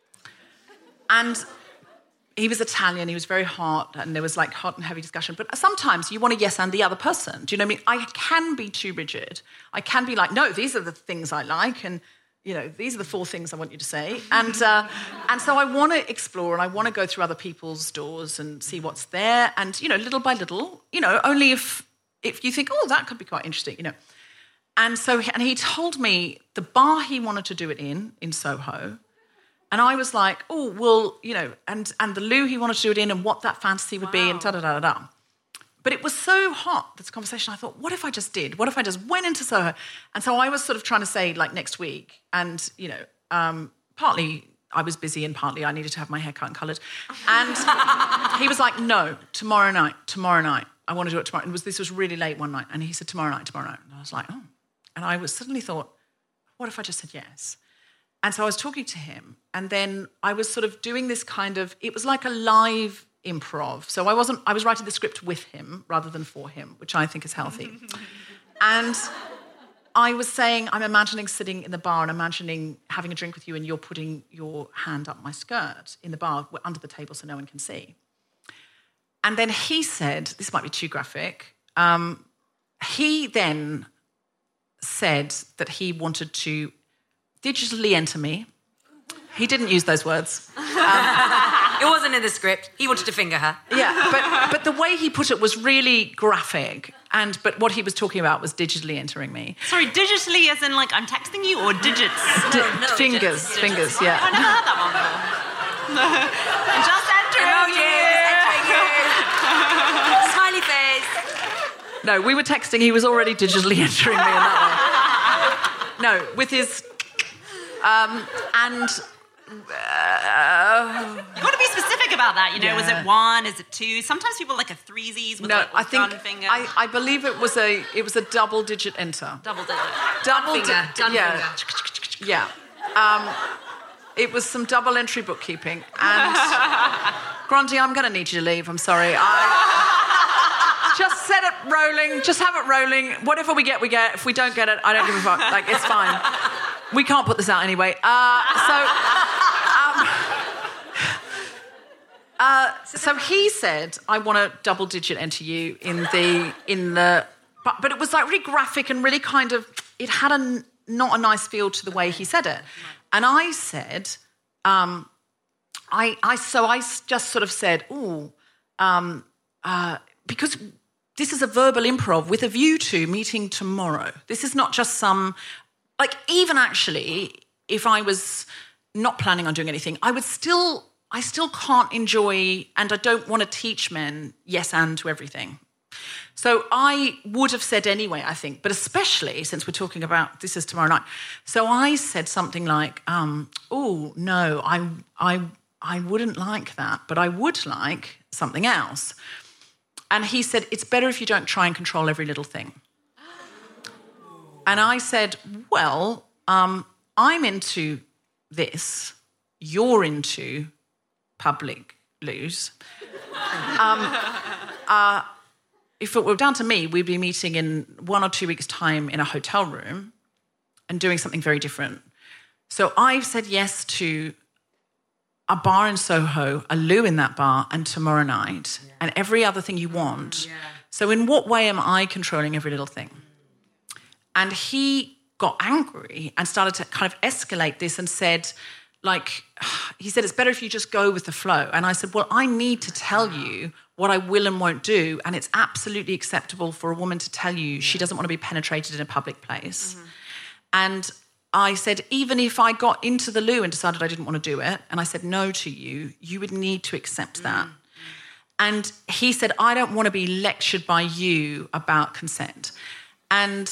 And he was Italian, he was very hot, and there was, like, hot and heavy discussion. But sometimes you want to yes and the other person. Do you know what I mean? I can be too rigid. I can be like, no, these are the things I like, and, these are the 4 things I want you to say. And so I want to explore, and I want to go through other people's doors and see what's there. And, little by little, only if you think, oh, that could be quite interesting, And so he told me the bar he wanted to do it in Soho. And I was like, oh, well, and the loo he wanted to do it in, and what that fantasy would be, and da-da-da-da-da. But it was so hot, this conversation, I thought, what if I just did? What if I just went into Soho? And so I was sort of trying to say, like, next week. And, partly I was busy and partly I needed to have my hair cut and coloured. And he was like, no, tomorrow night. I want to do it tomorrow. This was really late one night. And he said, tomorrow night. And I was like, oh. And I suddenly thought, what if I just said yes? And so I was talking to him. And then I was sort of doing this kind of, it was like a live improv. So I was writing the script with him rather than for him, which I think is healthy. And I was saying, I'm imagining sitting in the bar and imagining having a drink with you, and you're putting your hand up my skirt in the bar under the table so no one can see. And then he said, this might be too graphic, he then said that he wanted to digitally enter me. He didn't use those words. It wasn't in the script. He wanted to finger her. Yeah, but the way he put it was really graphic. But what he was talking about was digitally entering me. Sorry, digitally as in, like, I'm texting you, or digits? Fingers, yeah. I never heard that one before. Just entering you. Smiley face. No, we were texting. He was already digitally entering me in that way. No, with his... You've got to be specific about that, Yeah. Was it 1? Is it 2? Sometimes people like a threesies with one finger. I believe it was a double-digit enter. Double-digit. Done finger. Yeah. It was some double entry bookkeeping. And Grundy, I'm going to need you to leave. I'm sorry. Just set it rolling. Just have it rolling. Whatever we get, we get. If we don't get it, I don't give a fuck. Like, it's fine. We can't put this out anyway. So he said, I want to double-digit enter you in the... But it was, like, really graphic and really kind of... It had not a nice feel to the way he said it. And I said... I just sort of said, because this is a verbal improv with a view to meeting tomorrow. This is not just some... Like, even actually, if I was not planning on doing anything, I still can't enjoy, and I don't want to teach men yes and to everything. So I would have said anyway, I think, but especially since we're talking about this is tomorrow night. So I said something like, oh, no, I wouldn't like that, but I would like something else. And he said, it's better if you don't try and control every little thing. And I said, well, I'm into this. You're into public loos. If it were down to me, we'd be meeting in 1 or 2 weeks' time in a hotel room and doing something very different. So I've said yes to a bar in Soho, a loo in that bar, and tomorrow night, and every other thing you want. Yeah. So in what way am I controlling every little thing? And he got angry and started to kind of escalate this and said, he said, it's better if you just go with the flow. And I said, well, I need to tell you what I will and won't do, and it's absolutely acceptable for a woman to tell you she doesn't want to be penetrated in a public place. Mm-hmm. And I said, even if I got into the loo and decided I didn't want to do it, and I said no to you, you would need to accept that. And he said, I don't want to be lectured by you about consent. And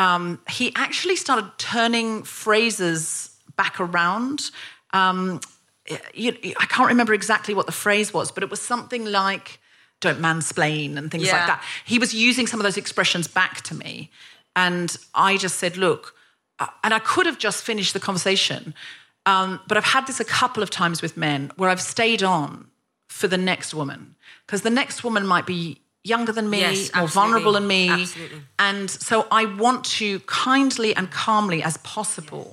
he actually started turning phrases back around. I can't remember exactly what the phrase was, but it was something like, don't mansplain and things like that. He was using some of those expressions back to me. And I just said, look, and I could have just finished the conversation, but I've had this a couple of times with men where I've stayed on for the next woman, because the next woman might be younger than me, more vulnerable than me. Absolutely. And so I want to kindly and calmly as possible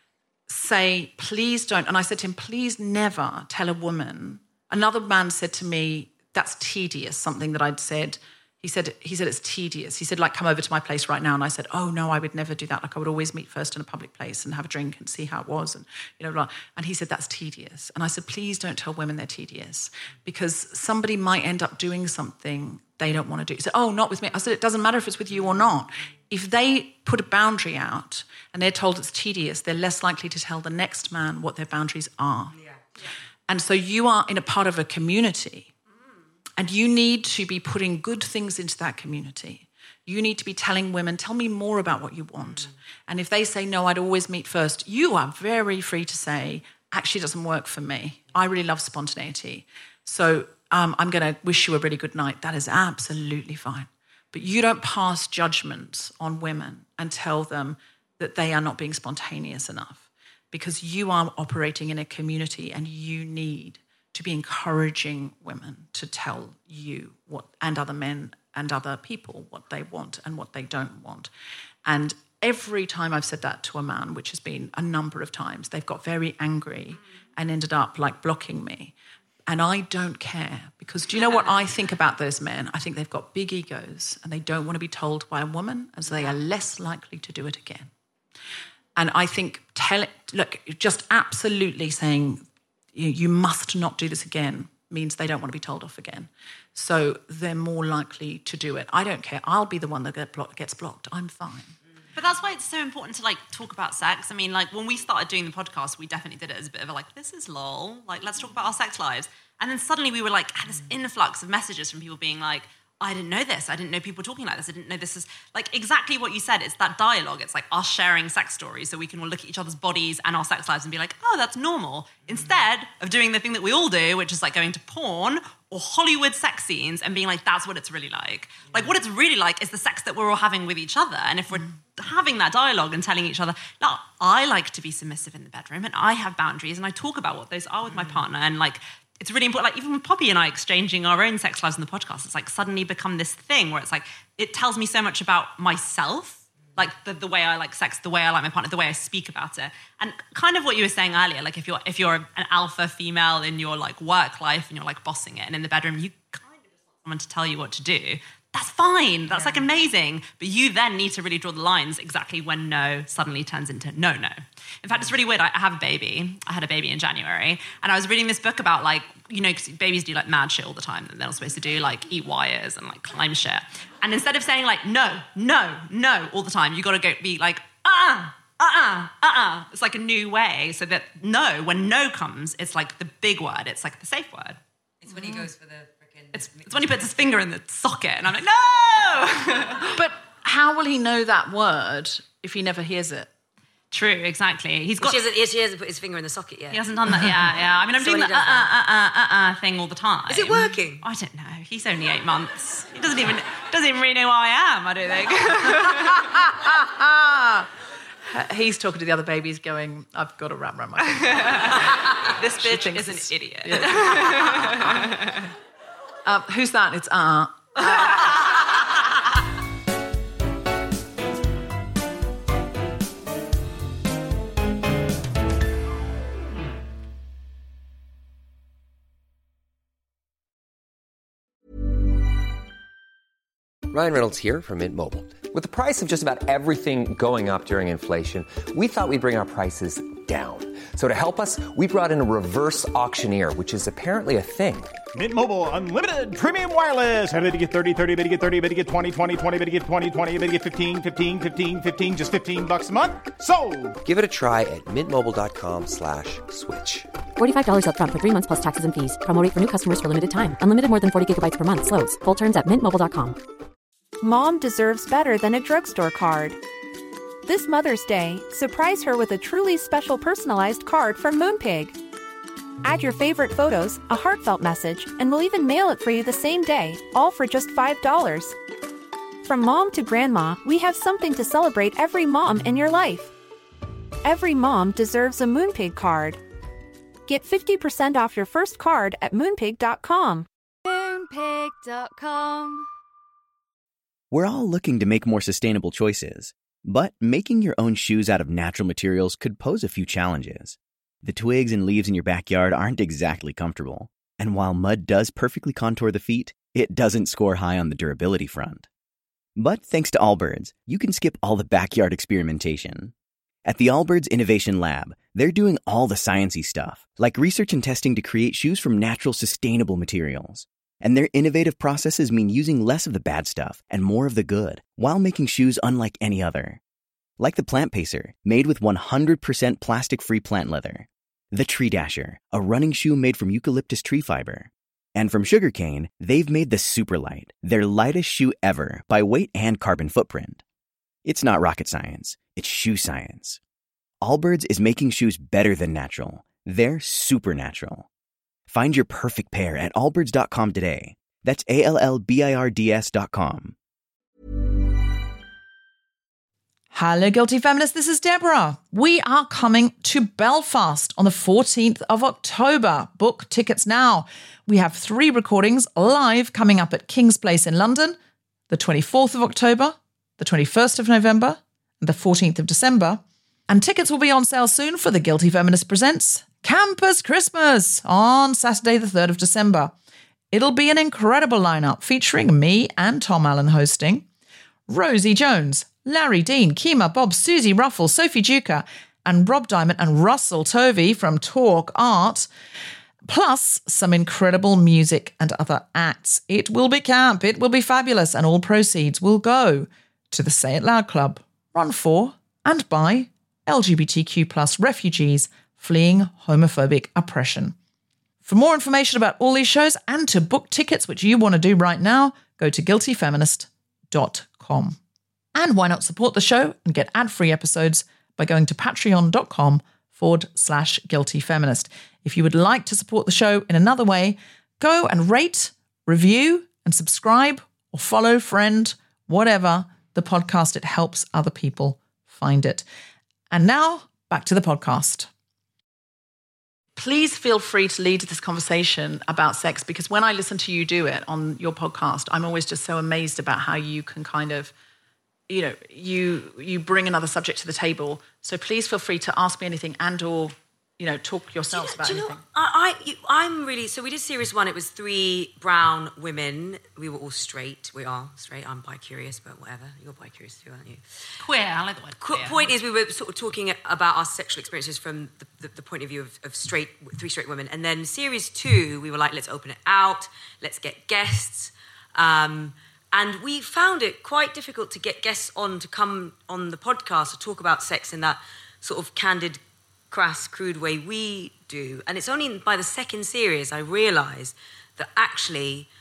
say, please don't. And I said to him, please never tell a woman. Another man said to me, that's tedious, something that I'd said. He said it's tedious. He said, come over to my place right now. And I said, oh, no, I would never do that. I would always meet first in a public place and have a drink and see how it was. And, blah. And he said, that's tedious. And I said, please don't tell women they're tedious, because somebody might end up doing something they don't want to do. He said, oh, not with me. I said, it doesn't matter if it's with you or not. If they put a boundary out and they're told it's tedious, they're less likely to tell the next man what their boundaries are. Yeah. And so you are in a part of a community. And you need to be putting good things into that community. You need to be telling women, tell me more about what you want. And if they say, no, I'd always meet first, you are very free to say, actually, it doesn't work for me. I really love spontaneity. So I'm going to wish you a really good night. That is absolutely fine. But you don't pass judgments on women and tell them that they are not being spontaneous enough, because you are operating in a community and you need to be encouraging women to tell you what, and other men and other people, what they want and what they don't want. And every time I've said that to a man, which has been a number of times, they've got very angry and ended up blocking me. And I don't care, because do you know what I think about those men? I think they've got big egos and they don't want to be told by a woman, as they are less likely to do it again. And I think, just absolutely saying, you must not do this again, means they don't want to be told off again. So they're more likely to do it. I don't care. I'll be the one that gets blocked. I'm fine. But that's why it's so important to talk about sex. I mean, when we started doing the podcast, we definitely did it as a bit of this is lol. Let's talk about our sex lives. And then suddenly we were had this influx of messages from people being I didn't know this. I didn't know people were talking like this. I didn't know this is exactly what you said. It's that dialogue. It's us sharing sex stories so we can all look at each other's bodies and our sex lives and be oh, that's normal. Instead of doing the thing that we all do, which is going to porn or Hollywood sex scenes and being that's what it's really like. What it's really like is the sex that we're all having with each other. And if we're having that dialogue and telling each other, no, I like to be submissive in the bedroom and I have boundaries and I talk about what those are with my partner, and it's really important. Even with Poppy and I exchanging our own sex lives in the podcast, it's suddenly become this thing where it's it tells me so much about myself, the way I like sex, the way I like my partner, the way I speak about it. And kind of what you were saying earlier, if you're an alpha female in your work life and you're bossing it, and in the bedroom you kind of just want someone to tell you what to do, that's fine. That's amazing. But you then need to really draw the lines exactly when no suddenly turns into no. In fact, it's really weird. I have a baby. I had a baby in January. And I was reading this book about because babies do mad shit all the time that they're not supposed to do, eat wires and climb shit. And instead of saying no all the time, you got to go be It's a new way, so that no, when no comes, it's the big word. It's the safe word. It's when he goes for the freaking It's when he puts his finger in the socket, and I'm like, no! But how will he know that word if he never hears it? True, exactly. He hasn't put his finger in the socket yet. He hasn't done that. Yeah. I mean, I'm doing the thing all the time. Is it working? I don't know. He's only 8 months. He doesn't even really know who I am, I don't think. He's talking to the other babies going, I've got to wrap around my finger. This bitch is an idiot. Yeah. Who's that? It's Ryan Reynolds here from Mint Mobile. With the price of just about everything going up during inflation, we thought we'd bring our prices down. So to help us, we brought in a reverse auctioneer, which is apparently a thing. Mint Mobile Unlimited Premium Wireless. How to get 30, 30, bit to get 30, bit to get 20, 20, 20, bit to get 20, 20, bit to get 15, 15, 15, 15, just $15 a month? Sold! Give it a try at mintmobile.com/switch. $45 up front for 3 months plus taxes and fees. Promo rate for new customers for limited time. Unlimited more than 40 gigabytes per month. Slows full terms at mintmobile.com. Mom deserves better than a drugstore card. This Mother's Day, surprise her with a truly special personalized card from Moonpig. Add your favorite photos, a heartfelt message, and we'll even mail it for you the same day, all for just $5. From mom to grandma, we have something to celebrate every mom in your life. Every mom deserves a Moonpig card. Get 50% off your first card at moonpig.com. Moonpig.com. We're all looking to make more sustainable choices, but making your own shoes out of natural materials could pose a few challenges. The twigs and leaves in your backyard aren't exactly comfortable, and while mud does perfectly contour the feet, it doesn't score high on the durability front. But thanks to Allbirds, you can skip all the backyard experimentation. At the Allbirds Innovation Lab, they're doing all the sciencey stuff, like research and testing to create shoes from natural, sustainable materials. And their innovative processes mean using less of the bad stuff and more of the good, while making shoes unlike any other. Like the Plant Pacer, made with 100% plastic-free plant leather. The Tree Dasher, a running shoe made from eucalyptus tree fiber. And from Sugarcane, they've made the Superlight, their lightest shoe ever by weight and carbon footprint. It's not rocket science, it's shoe science. Allbirds is making shoes better than natural. They're supernatural. Find your perfect pair at allbirds.com today. That's ALLBIRDS.com. Hello, Guilty Feminists. This is Deborah. We are coming to Belfast on the 14th of October. Book tickets now. We have 3 recordings live coming up at King's Place in London, the 24th of October, the 21st of November, and the 14th of December. And tickets will be on sale soon for the Guilty Feminist Presents Campus Christmas on Saturday, the 3rd of December. It'll be an incredible lineup featuring me and Tom Allen hosting, Rosie Jones, Larry Dean, Kima, Bob, Susie Ruffle, Sophie Duca, and Rob Diamond and Russell Tovey from Talk Art, plus some incredible music and other acts. It will be camp, it will be fabulous, and all proceeds will go to the Say It Loud Club, run for and by LGBTQ+ refugees fleeing homophobic oppression. For more information about all these shows and to book tickets, which you want to do right now, go to guiltyfeminist.com. And why not support the show and get ad-free episodes by going to patreon.com/guiltyfeminist. If you would like to support the show in another way, go and rate, review, and subscribe or follow, friend, whatever the podcast. It helps other people find it. And now, back to the podcast. Please feel free to lead this conversation about sex, because when I listen to you do it on your podcast, I'm always just so amazed about how you can kind of, you know, you bring another subject to the table. So please feel free to ask me anything and or, you know, talk yourselves about anything. I'm really... So we did series 1. It was 3 brown women. We were all straight. We are straight. I'm bi-curious, but whatever. You're bi-curious too, aren't you? Queer. I like the word queer. Point is, we were sort of talking about our sexual experiences from the point of view of 3 straight women. And then series 2, we were like, let's open it out. Let's get guests. And we found it quite difficult to get guests on to come on the podcast to talk about sex in that sort of candid, crass, crude way we do. And it's only by the second series I realised that actually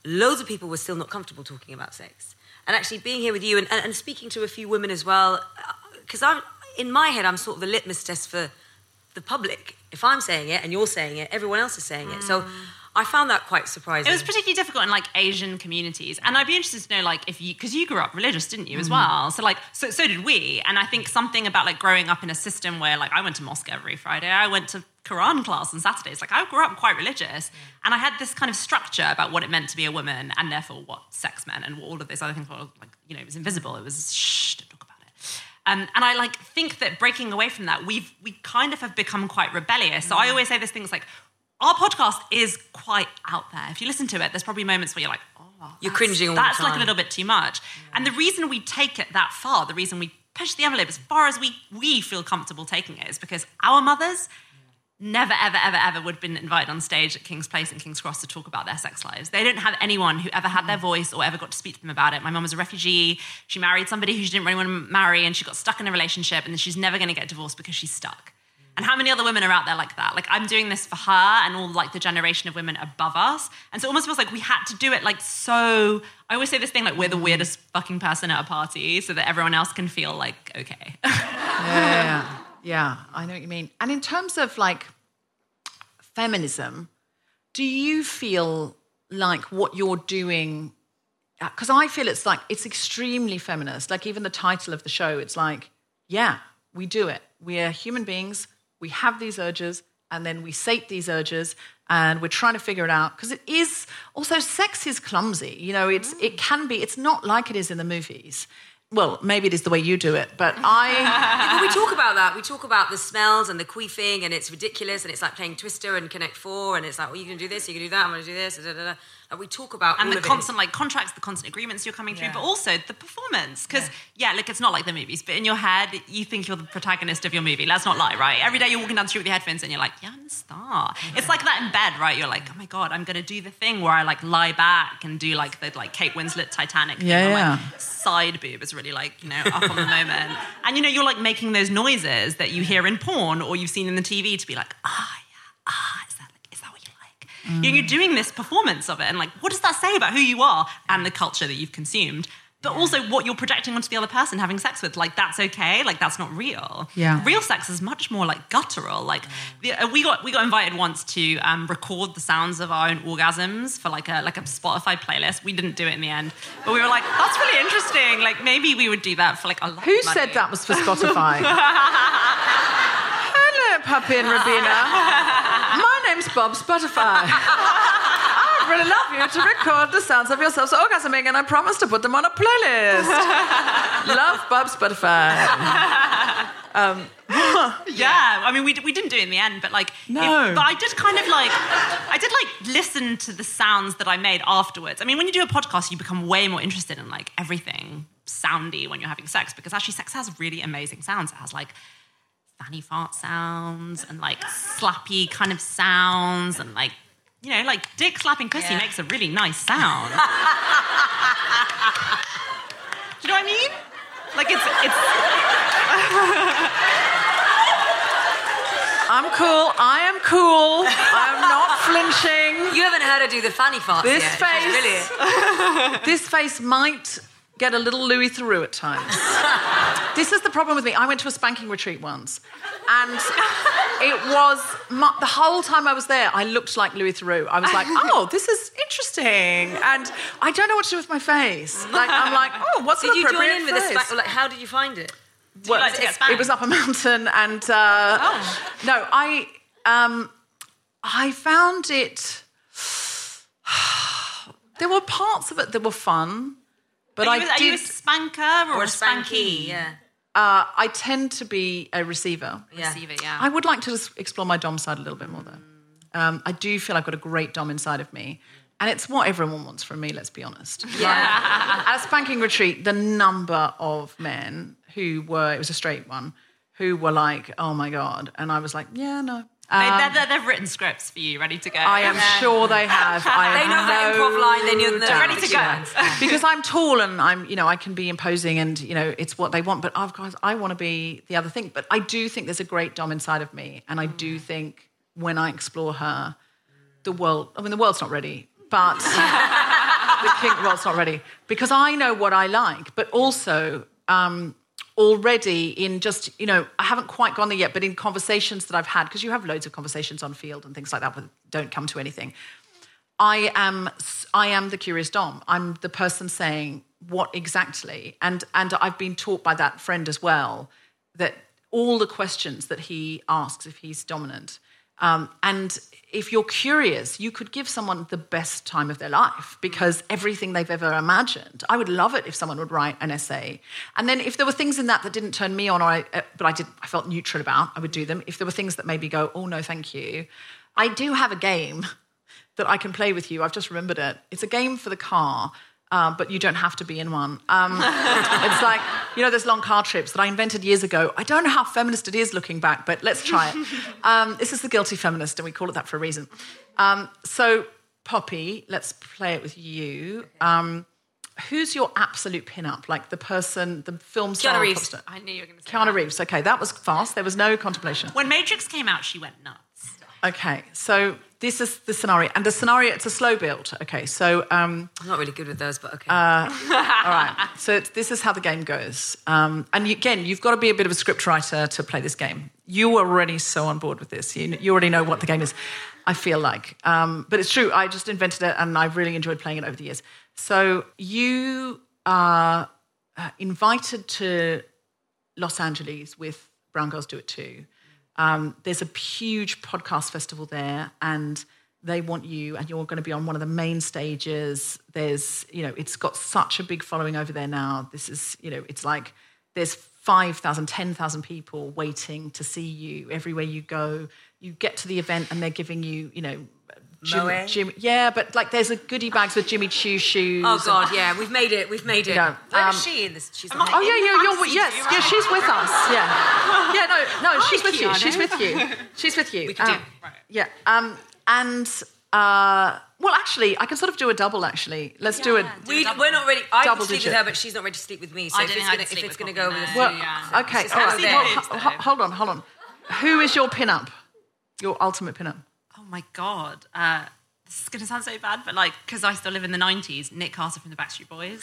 loads of people were still not comfortable talking about sex. And actually being here with you and speaking to a few women as well, because in my head, I'm sort of the litmus test for the public. If I'm saying it and you're saying it, everyone else is saying it. So I found that quite surprising. It was particularly difficult in like Asian communities. And I'd be interested to know like if you, because you grew up religious, didn't you, as well? So like, so did we. And I think something about like growing up in a system where like I went to mosque every Friday, I went to Quran class on Saturdays. Like I grew up quite religious. And I had this kind of structure about what it meant to be a woman and therefore what sex meant and all of these other things were like, you know, it was invisible. It was shh, don't talk about it. And I like think that breaking away from that, we kind of have become quite rebellious. So I always say this thing, it's like, our podcast is quite out there. If you listen to it, there's probably moments where you're like, oh, you're cringing all the that's time. like a little bit too much. Yeah. And the reason we take it that far, the reason we push the envelope as far as we feel comfortable taking it is because our mothers never, ever, ever, ever would have been invited on stage at King's Place and King's Cross to talk about their sex lives. They don't have anyone who ever had their voice or ever got to speak to them about it. My mum was a refugee. She married somebody who she didn't really want to marry and she got stuck in a relationship and then she's never going to get divorced because she's stuck. And how many other women are out there like that? Like, I'm doing this for her and all, like, the generation of women above us. And so it almost feels like we had to do it, like, so... I always say this thing, like, we're the weirdest fucking person at a party so that everyone else can feel, like, okay. Yeah, I know what you mean. And in terms of, like, feminism, do you feel like what you're doing... Because I feel it's, like, it's extremely feminist. Like, even the title of the show, it's like, yeah, we do it. We are human beings... We have these urges and then we sate these urges and we're trying to figure it out because it is also sex is clumsy. You know, it can be. It's not like it is in the movies. Well, maybe it is the way you do it, but but we talk about that. We talk about the smells and the queefing and it's ridiculous and it's like playing Twister and Connect Four and it's like, well, you can do this, you can do that, I'm going to do this, da, da, da. Like we talk about and all the of constant like contracts, the constant agreements you're coming through, but also the performance. Because look, it's not like the movies, but in your head, you think you're the protagonist of your movie. Let's not lie, right? Every day you're walking down the street with your headphones and you're like, yeah, I'm the star. It's like that in bed, right? You're like, oh my God, I'm going to do the thing where I like lie back and do like the like Kate Winslet Titanic thing. Like, side boob is really like, you know, up on the moment. And you know, you're like making those noises that you hear in porn or you've seen in the TV to be like, You're doing this performance of it and like, what does that say about who you are and the culture that you've consumed? But also what you're projecting onto the other person having sex with. Like, that's okay. Like, that's not real. Yeah. Real sex is much more like guttural. Like, we got invited once to record the sounds of our own orgasms for like a Spotify playlist. We didn't do it in the end. But we were like, that's really interesting. Like, maybe we would do that for like a lot of money. Who said that was for Spotify? Hello, Puppy and Rabina. My name's Bob Spotify. I'd really love you to record the sounds of yourselves orgasming and I promise to put them on a playlist. Love Bob Spotify. I mean, we didn't do it in the end, but like, no. But I did listen to the sounds that I made afterwards. I mean, when you do a podcast, you become way more interested in like everything soundy when you're having sex because actually sex has really amazing sounds. It has like fanny fart sounds and like slappy kind of sounds and like, you know, like dick slapping pussy makes a really nice sound. Do you know what I mean? Like it's I'm cool. I am cool. I'm not flinching. You haven't heard her do the fanny farts yet. This face might get a little Louis Theroux at times. This is the problem with me. I went to a spanking retreat once, and it was the whole time I was there, I looked like Louis Theroux. I was like, oh, this is interesting, and I don't know what to do with my face. Like, I'm like, oh, what's an appropriate face? Did you join in with the spank? Like, how did you find it? Well, it was up a mountain, and no, I found it. There were parts of it that were fun. But are you a spanker or a spanky? Yeah. I tend to be a receiver. Receiver, yeah. I would like to just explore my dom side a little bit more, though. I do feel I've got a great dom inside of me. And it's what everyone wants from me, let's be honest. Yeah. Like, at a spanking retreat, the number of men who were, it was a straight one, who were like, oh, my God. And I was like, yeah, no. They've written scripts for you, ready to go. I am sure they have. They know the improv line. They know they're ready to go. Because I'm tall and I'm, you know, I can be imposing and, you know, it's what they want. But of course, I want to be the other thing. But I do think there's a great dom inside of me, and I do think when I explore her, the world's not ready, but Well, it's not ready. Because I know what I like, but also already in just, I haven't quite gone there yet, but in conversations that I've had, because you have loads of conversations on field and things like that, but don't come to anything. I am the curious dom. I'm the person saying what exactly, and I've been taught by that friend as well that all the questions that he asks if he's dominant, and if you're curious, you could give someone the best time of their life because everything they've ever imagined. I would love it if someone would write an essay, and then if there were things in that didn't turn me on, but I felt neutral about, I would do them. If there were things that maybe go, oh no, thank you, I do have a game that I can play with you. I've just remembered it. It's a game for the car, but you don't have to be in one. It's like, there's long car trips that I invented years ago. I don't know how feminist it is looking back, but let's try it. This is the guilty feminist, and we call it that for a reason. So, Poppy, let's play it with you. Who's your absolute pin-up? Like the person, the film star? Keanu Reeves. I knew you were going to say Keanu Reeves. Okay, that was fast. There was no contemplation. When Matrix came out, she went nuts. Okay, so this is the scenario. And the scenario, it's a slow build. Okay, so... I'm not really good with those, but okay. All right, so this is how the game goes. And again, you've got to be a bit of a script writer to play this game. You were already so on board with this. You already know what the game is, I feel like. But it's true, I just invented it and I've really enjoyed playing it over the years. So you are invited to Los Angeles with Brown Girls Do It Too. There's a huge podcast festival there, and they want you, and you're going to be on one of the main stages. There's, it's got such a big following over there now. This is, it's like there's 5,000, 10,000 people waiting to see you everywhere you go. You get to the event, and they're giving you, Jimmy, yeah, but like there's a goodie bags with Jimmy Choo shoes. Oh God, yeah, we've made it. Where is she in this? She's she's with us. Yeah, no, she's with you. She's with you. We can do. Yeah, well, actually, I can sort of do a double. Actually, let's do it. We're not ready. I can sleep with her, but she's not ready to sleep with me. So if it's going to go with us, okay, all right. Well, hold on. Who is your pin-up? Your ultimate pin-up? Oh my God. This is going to sound so bad, but because I still live in the 90s, Nick Carter from the Backstreet Boys.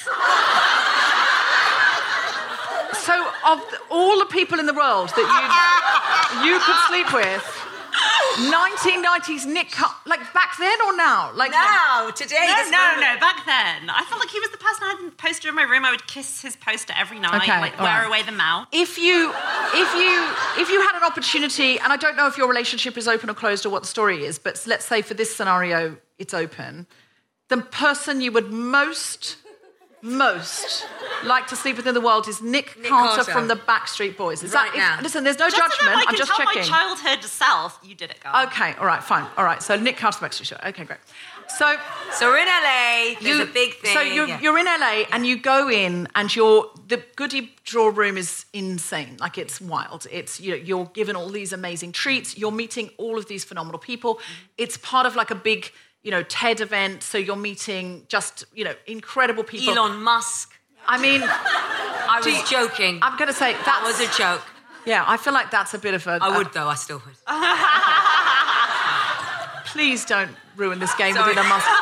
So of all the people in the world that you could sleep with, 1990s Nick Carter, back then or now? Now, today. No, back then. I felt like he was the person I had a poster in my room. I would kiss his poster every night, wear away the mouth. If you had an opportunity, and I don't know if your relationship is open or closed or what the story is, but let's say for this scenario it's open, the person you would most like to sleep with in the world is Nick Carter from the Backstreet Boys. Listen, there's no judgment. I'm just checking. My childhood self, you did it, girl. Okay, all right, fine. All right, so Nick Carter, Backstreet Show. Okay, great. So we're in LA. There's a big thing. So you're in LA and you go in and the goodie drawer room is insane. It's wild. It's you're given all these amazing treats. You're meeting all of these phenomenal people. It's part of a big TED event. So you're meeting just incredible people. Elon Musk. I mean, I was joking. I'm going to say that was a joke. Yeah, I feel like that's a bit of a... I would, though. I still would. Please don't ruin this game with Elon Musk.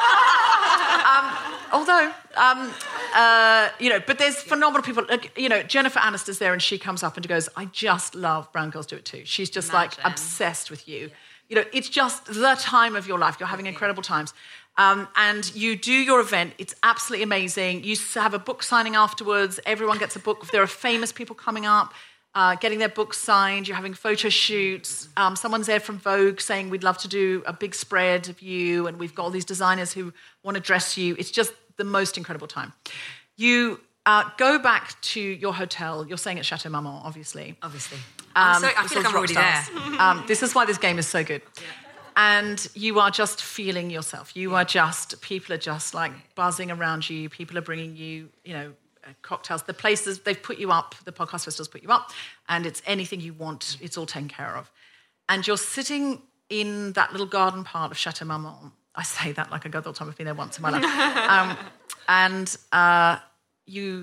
But there's phenomenal people. Jennifer Aniston's there, and she comes up and goes, I just love Brown Girls Do It Too. She's just obsessed with you. It's just the time of your life. You're having incredible times. And you do your event. It's absolutely amazing. You have a book signing afterwards. Everyone gets a book. There are famous people coming up, getting their books signed. You're having photo shoots. Someone's there from Vogue saying, we'd love to do a big spread of you, and we've got all these designers who want to dress you. It's just the most incredible time. You go back to your hotel. You're staying at Chateau Marmont, obviously. I feel like I'm already there. This is why this game is so good. Yeah. And you are just feeling yourself. People are just buzzing around you. People are bringing you, cocktails. The places, they've put you up, the podcast festivals put you up, and it's anything you want, it's all taken care of. And you're sitting in that little garden part of Chateau Marmont. I say that like I go the whole time. I've been there once in my life. And you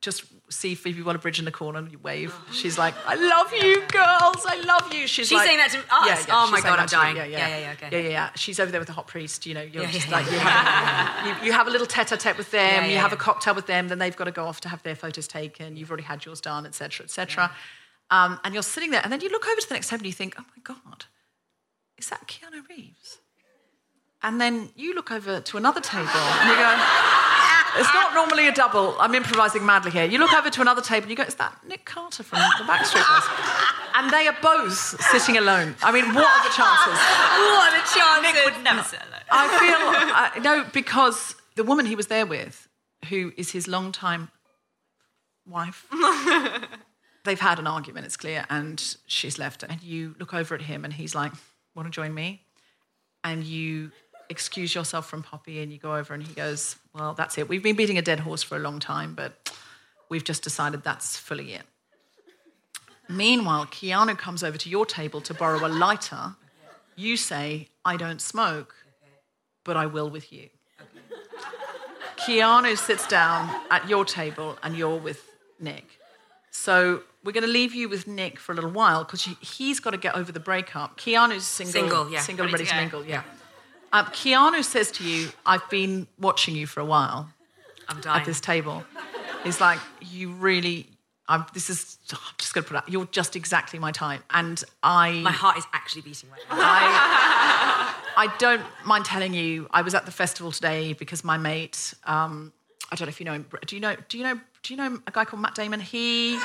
just see Phoebe Waller-Bridge in the corner and you wave. She's like, I love you, girls. I love you. She's like, saying that to us? Oh, my God, I'm dying. Okay. Yeah. She's over there with the hot priest. You know, you're just like, you have a little tete-a-tete with them. You have a cocktail with them. Then they've got to go off to have their photos taken. You've already had yours done, et cetera, et cetera. And you're sitting there. And then you look over to the next table and you think, oh, my God, is that Keanu Reeves? And then you look over to another table and you go, it's not normally a double. I'm improvising madly here. You look over to another table and you go, is that Nick Carter from the Backstreet Boys? And they are both sitting alone. I mean, what are the chances? What are the chances? Nick would never sit alone. I feel, no, because the woman he was there with, who is his longtime wife, they've had an argument, it's clear, and she's left. And you look over at him and he's like, want to join me? And you excuse yourself from Poppy and you go over and he goes, well, that's it. We've been beating a dead horse for a long time, but we've just decided that's fully it. Meanwhile, Keanu comes over to your table to borrow a lighter. You say, I don't smoke, but I will with you. Keanu sits down at your table and you're with Nick. So we're going to leave you with Nick for a little while because he's got to get over the breakup. Keanu's single, ready to mingle, yeah. Keanu says to you, I've been watching you for a while. I'm dying. At this table. He's like, you really, I'm just going to put out, you're just exactly my type. And my heart is actually beating right now. I don't mind telling you, I was at the festival today because my mate, I don't know if you know him, do you know a guy called Matt Damon? He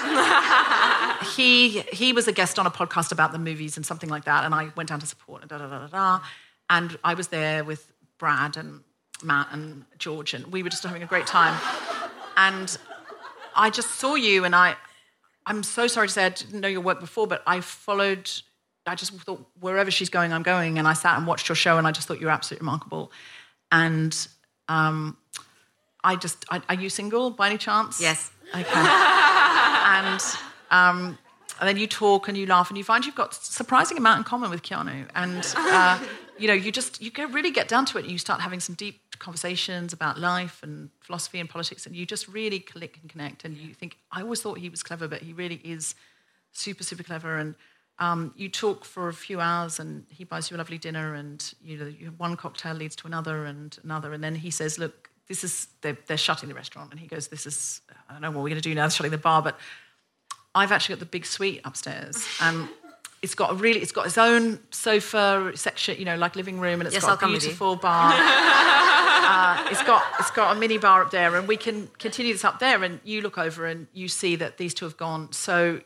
was a guest on a podcast about the movies and something like that, and I went down to support and and I was there with Brad and Matt and George, and we were just having a great time. And I just saw you, and I'm so sorry to say I didn't know your work before, but I just thought wherever she's going, I'm going, and I sat and watched your show, and I just thought you were absolutely remarkable. And are you single by any chance? Yes. Okay. And then you talk and you laugh and you find you've got a surprising amount in common with Keanu. And, you really get down to it and you start having some deep conversations about life and philosophy and politics, and you just really click and connect, and you think, I always thought he was clever, but he really is super, super clever. And you talk for a few hours and he buys you a lovely dinner, and one cocktail leads to another, and then he says, look, they're shutting the restaurant, and he goes, I don't know what we're going to do now, they're shutting the bar, but I've actually got the big suite upstairs, and it's got its own sofa section, like living room, and it's got a beautiful bar. It's got a mini bar up there, and we can continue this up there. And you look over and you see that these two have gone. So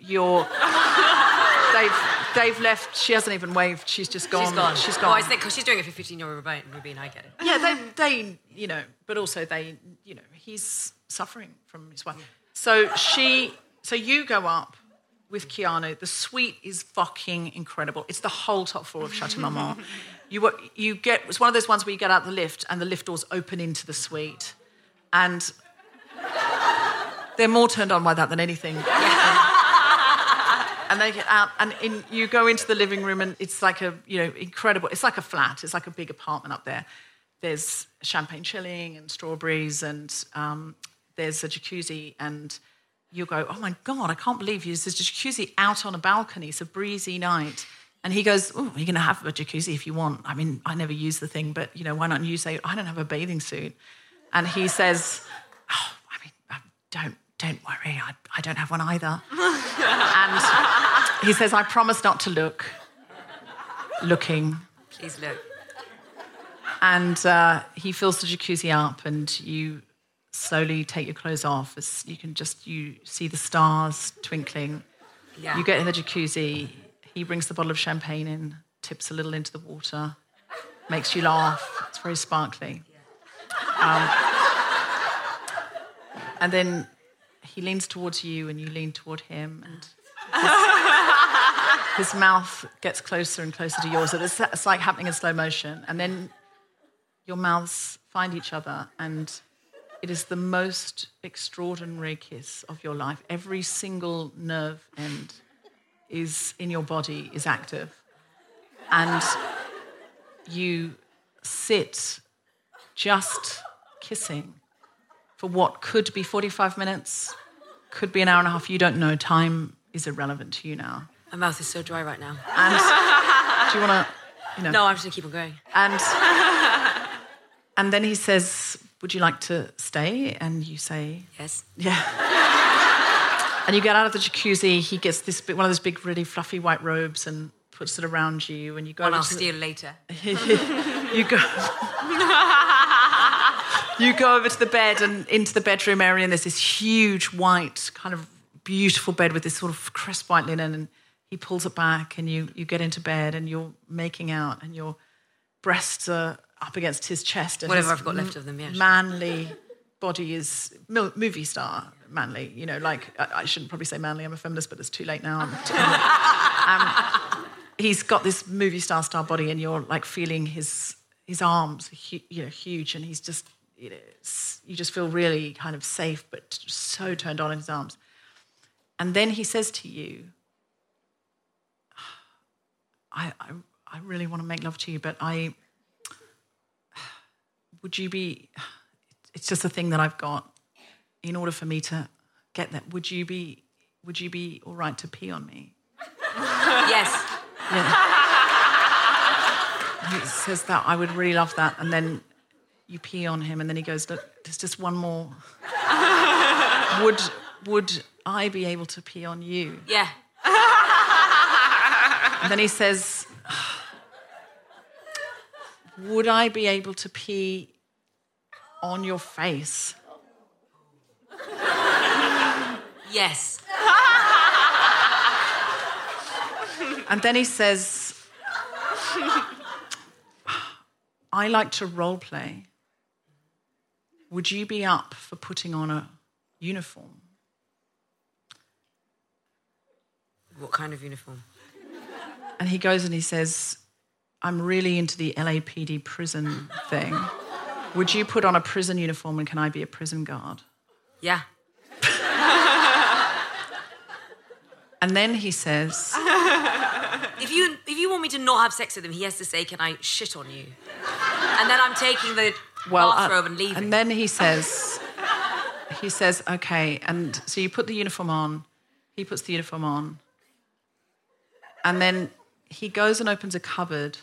they've left. She hasn't even waved. She's just gone. She's gone. Well, I think because she's doing it for 15-year-old Rubin, I get it. Yeah, they but also he's suffering from his wife. So you go up with Keanu. The suite is fucking incredible. It's the whole top floor of Chateau Marmont. It's one of those ones where you get out the lift and the lift doors open into the suite, and they're more turned on by that than anything. And they get out, and you go into the living room, and it's like incredible. It's like a flat. It's like a big apartment up there. There's champagne chilling and strawberries, and there's a jacuzzi, and you go, oh my God, I can't believe there's a jacuzzi out on a balcony. It's a breezy night. And he goes, oh, you're going to have a jacuzzi if you want. I mean, I never use the thing, but, why not you say, I don't have a bathing suit. And he says, don't worry, I don't have one either. And he says, I promise not to look. Looking. Please look. And he fills the jacuzzi up, and you slowly take your clothes off. You see the stars twinkling. Yeah. You get in the jacuzzi. He brings the bottle of champagne in, tips a little into the water, makes you laugh. It's very sparkly. And then he leans towards you, and you lean toward him, and his mouth gets closer and closer to yours. It's like happening in slow motion. And then your mouths find each other, and it is the most extraordinary kiss of your life. Every single nerve end in your body is active. And you sit just kissing for what could be 45 minutes, could be an hour and a half. You don't know. Time is irrelevant to you now. My mouth is so dry right now. And do you want to, No, I'm just going to keep on going. And then he says, would you like to stay? And you say... Yes. Yeah. And you get out of the jacuzzi. He gets one of those big, really fluffy white robes and puts it around you. And you go... One I'll steal later. You go... You go over to the bed and into the bedroom area, and there's this huge white, kind of beautiful bed with this sort of crisp white linen, and he pulls it back, and you get into bed, and you're making out, and your breasts are up against his chest. And whatever I've got left of them, yeah. Manly body is movie star manly. Like, I shouldn't probably say manly, I'm a feminist, but it's too late now. He's got this movie star body, and you're like feeling his arms, huge, and he's just... you just feel really kind of safe, but so turned on in his arms. And then he says to you, I really want to make love to you, but would you be, it's just a thing that I've got. In order for me to get that, would you be all right to pee on me? Yes. Yeah. He says that, I would really love that. And then you pee on him, and then he goes, look, there's just one more. Would I be able to pee on you? Yeah. And then he says, would I be able to pee on your face? Yes. And then he says, I like to role play. Would you be up for putting on a uniform? What kind of uniform? And he goes and he says, I'm really into the LAPD prison thing. Would you put on a prison uniform and can I be a prison guard? Yeah. And then he says... If you want me to not have sex with him, he has to say, can I shit on you? And then I'm taking the bathrobe and leaving. And then he says, okay, and so you put the uniform on, he puts the uniform on, and then he goes and opens a cupboard,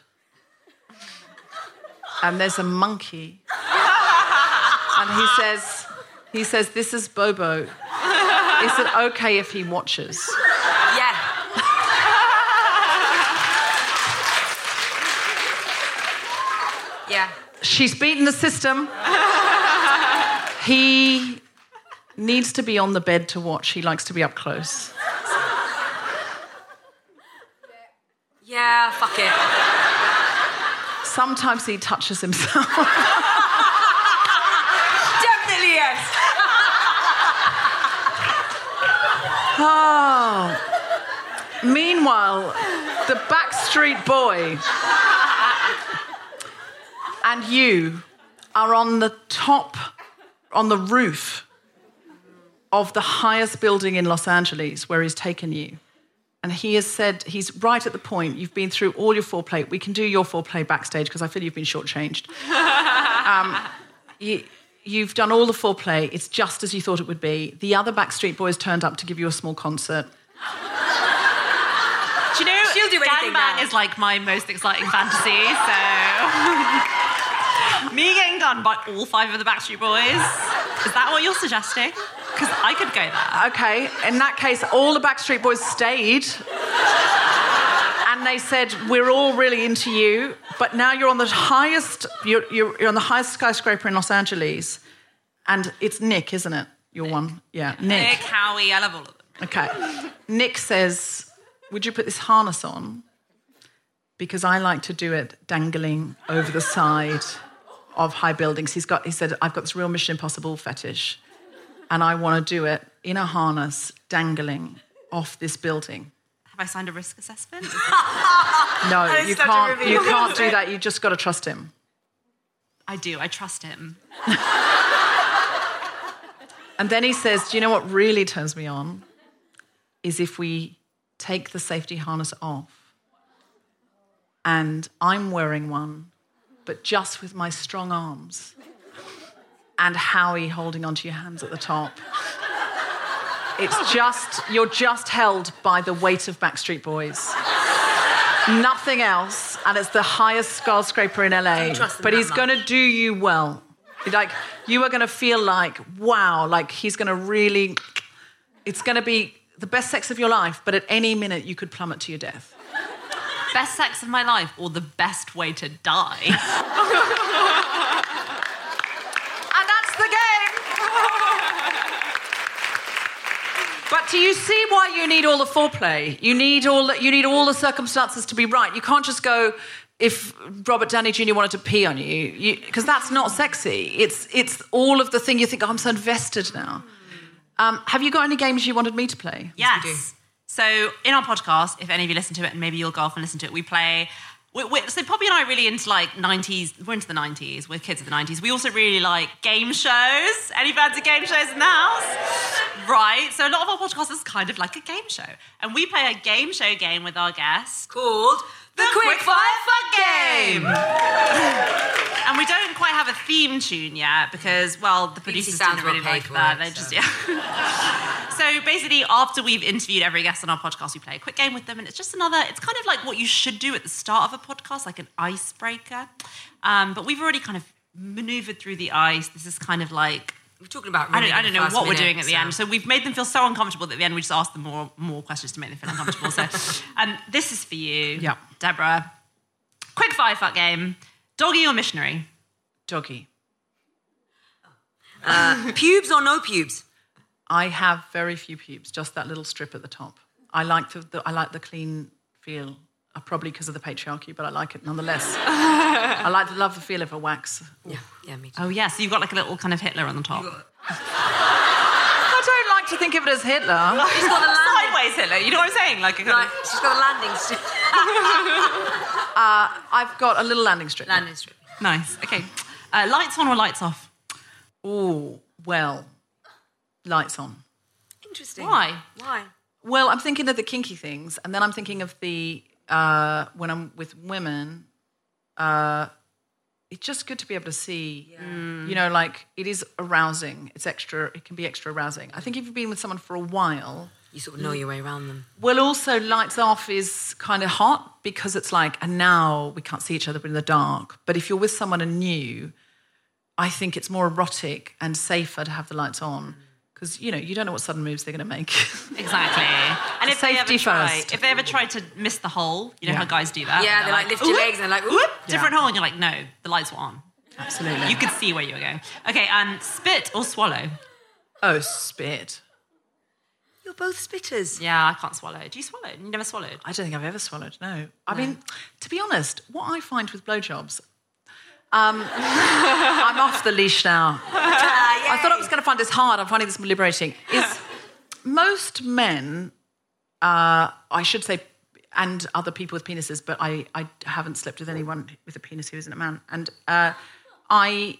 and there's a monkey, and he says, this is Bobo. Is it okay if he watches? Yeah. Yeah. She's beaten the system. He needs to be on the bed to watch. He likes to be up close. Yeah, fuck it. Sometimes he touches himself. Definitely yes. Oh. Meanwhile, the Backstreet Boy and you are on the roof of the highest building in Los Angeles where he's taken you. And he has said, he's right at the point, you've been through all your foreplay. We can do your foreplay backstage because I feel you've been shortchanged. You've done all the foreplay. It's just as you thought it would be. The other Backstreet Boys turned up to give you a small concert. Do you know, she'll do anything gangbang now. is like my most exciting fantasy, so... Me getting done by all 5 of the Backstreet Boys. Is that what you're suggesting? Because I could go there. Okay, in that case, all the Backstreet Boys stayed. And they said, we're all really into you, but now you're on the highest, you're on the highest skyscraper in Los Angeles. And it's Nick, isn't it? Your one? Yeah, Nick, Howie, I love all of them. Okay. Nick says, would you put this harness on? Because I like to do it dangling over the side of high buildings. He said, I've got this real Mission Impossible fetish, and I want to do it in a harness dangling off this building. Have I signed a risk assessment? No, you can't do that. You've just got to trust him. I do. I trust him. And then he says, do you know what really turns me on? Is if we take the safety harness off and I'm wearing one, but just with my strong arms and Howie holding onto your hands at the top. You're just held by the weight of Backstreet Boys. Nothing else, and it's the highest skyscraper in LA. But he's going to do you well. Like, you are going to feel like, wow, like he's going to really... It's going to be the best sex of your life, but at any minute you could plummet to your death. Best sex of my life, or the best way to die. And that's the game. But do you see why you need all the foreplay? You need all the circumstances to be right. You can't just go, if Robert Downey Jr. wanted to pee on you, because that's not sexy. It's all of the thing you think, oh, I'm so invested now. Have you got any games you wanted me to play? Yes. So in our podcast, if any of you listen to it, and maybe your girlfriend listen to it, we play... So Poppy and I are really into, like, 90s... We're into the 90s. We're kids of the 90s. We also really like game shows. Any fancy game shows in the house? Right. So a lot of our podcast is kind of like a game show. And we play a game show game with our guests called The Quick Fire Fuck Game. And we don't quite have a theme tune yet because, well, the producers didn't really like that. They just, So basically, after we've interviewed every guest on our podcast, we play a quick game with them, and it's just it's kind of like what you should do at the start of a podcast, like an icebreaker. But we've already kind of maneuvered through the ice. This is kind of like... We're talking about... I don't know what we're doing at the end. So we've made them feel so uncomfortable that at the end we just ask them more questions to make them feel uncomfortable. So this is for you, Deborah. Quick fire fuck game. Doggy or missionary? Doggy. Pubes or no pubes? I have very few pubes, just that little strip at the top. I like the clean feel, probably because of the patriarchy, but I like it nonetheless. I love the feel of a wax. Yeah, me too. Oh, yeah, so you've got like a little kind of Hitler on the top. I don't like to think of it as Hitler. He's got a sideways Hitler, you know what I'm saying? She's got a landing strip. I've got a little landing strip. Landing strip. Nice, okay. Lights on or lights off? Oh, well, lights on. Interesting. Why? Well, I'm thinking of the kinky things, and then I'm thinking of the, when I'm with women, it's just good to be able to see, you know, like, it is arousing. It can be extra arousing. I think if you've been with someone for a while... You sort of know your way around them. Well, also, lights off is kind of hot because it's like, and now we can't see each other in the dark. But if you're with someone new, I think it's more erotic and safer to have the lights on. Because, you know, you don't know what sudden moves they're going to make. Exactly. And if they ever try to miss the hole, you know how guys do that? Yeah, they like lift your legs and they're like, whoop. Different hole, and you're like, no, the lights were on. Absolutely. You could see where you were going. Okay, and spit or swallow? Oh, spit. You're both spitters. Yeah, I can't swallow. Do you swallow? You never swallowed? I don't think I've ever swallowed, no. I mean, to be honest, what I find with blowjobs... I'm off the leash now. I thought I was going to find this hard. I'm finding this liberating. Is most men, I should say, and other people with penises, but I haven't slept with anyone with a penis who isn't a man. And I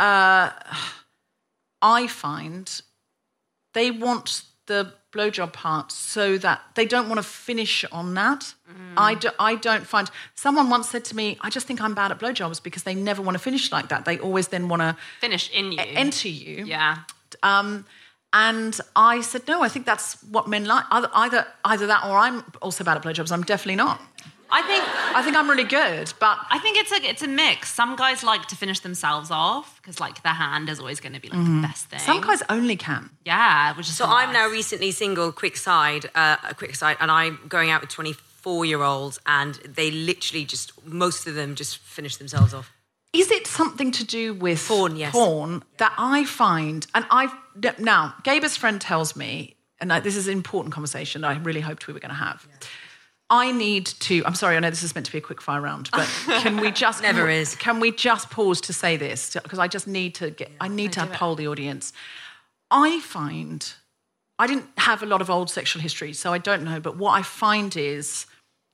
find they want the blowjob part so that they don't want to finish on that. I don't find... Someone once said to me, I just think I'm bad at blowjobs because they never want to finish like that. They always then want to... Finish in you. Enter you. Yeah. And I said, no, I think that's what men like. Either that or I'm also bad at blowjobs. I'm definitely not. I think I'm really good, but... I think it's a mix. Some guys like to finish themselves off because, like, their hand is always going to be, like, the best thing. Some guys only can. Yeah, which is so I'm now recently single, quick side, and I'm going out with 24-year-olds, and they literally most of them just finish themselves off. Is it something to do with porn? Yes. Porn that I find, and now Gaber's friend tells me, and this is an important conversation I really hoped we were going to have. Yeah. I need to... I'm sorry, I know this is meant to be a quick fire round, but can we just... Never is. Can we just pause to say this? Because I just need to get... I need to poll the audience. I find... I didn't have a lot of old sexual history, so I don't know, but what I find is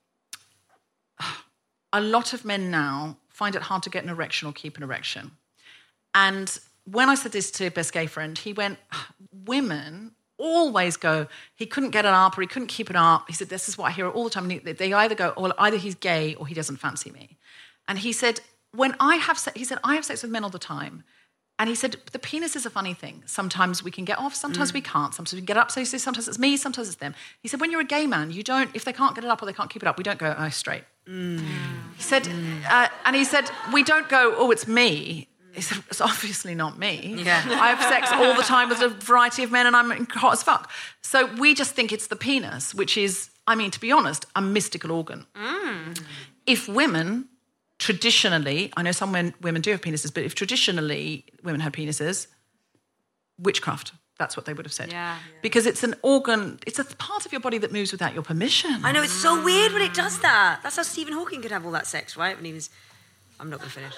a lot of men now find it hard to get an erection or keep an erection. And when I said this to best gay friend, he went, women... always go, he couldn't get it up or he couldn't keep it up. He said, this is what I hear all the time. And they either go, well, either he's gay or he doesn't fancy me. And he said, I have sex with men all the time. And he said, the penis is a funny thing. Sometimes we can get off, sometimes we can't. Sometimes we can get up. So he said, sometimes it's me, sometimes it's them. He said, when you're a gay man, you don't, if they can't get it up or they can't keep it up, we don't go, oh, straight. He said, and he said, we don't go, oh, it's me. He said, it's obviously not me. Yeah. I have sex all the time with a variety of men and I'm hot as fuck. So we just think it's the penis, which is, I mean, to be honest, a mystical organ. If women... Traditionally, I know some women do have penises, but if traditionally women had penises, witchcraft, that's what they would have said. Yeah. Because it's an organ, it's a part of your body that moves without your permission. I know, it's so weird when it does that. That's how Stephen Hawking could have all that sex, right? When he was... I'm not going to finish.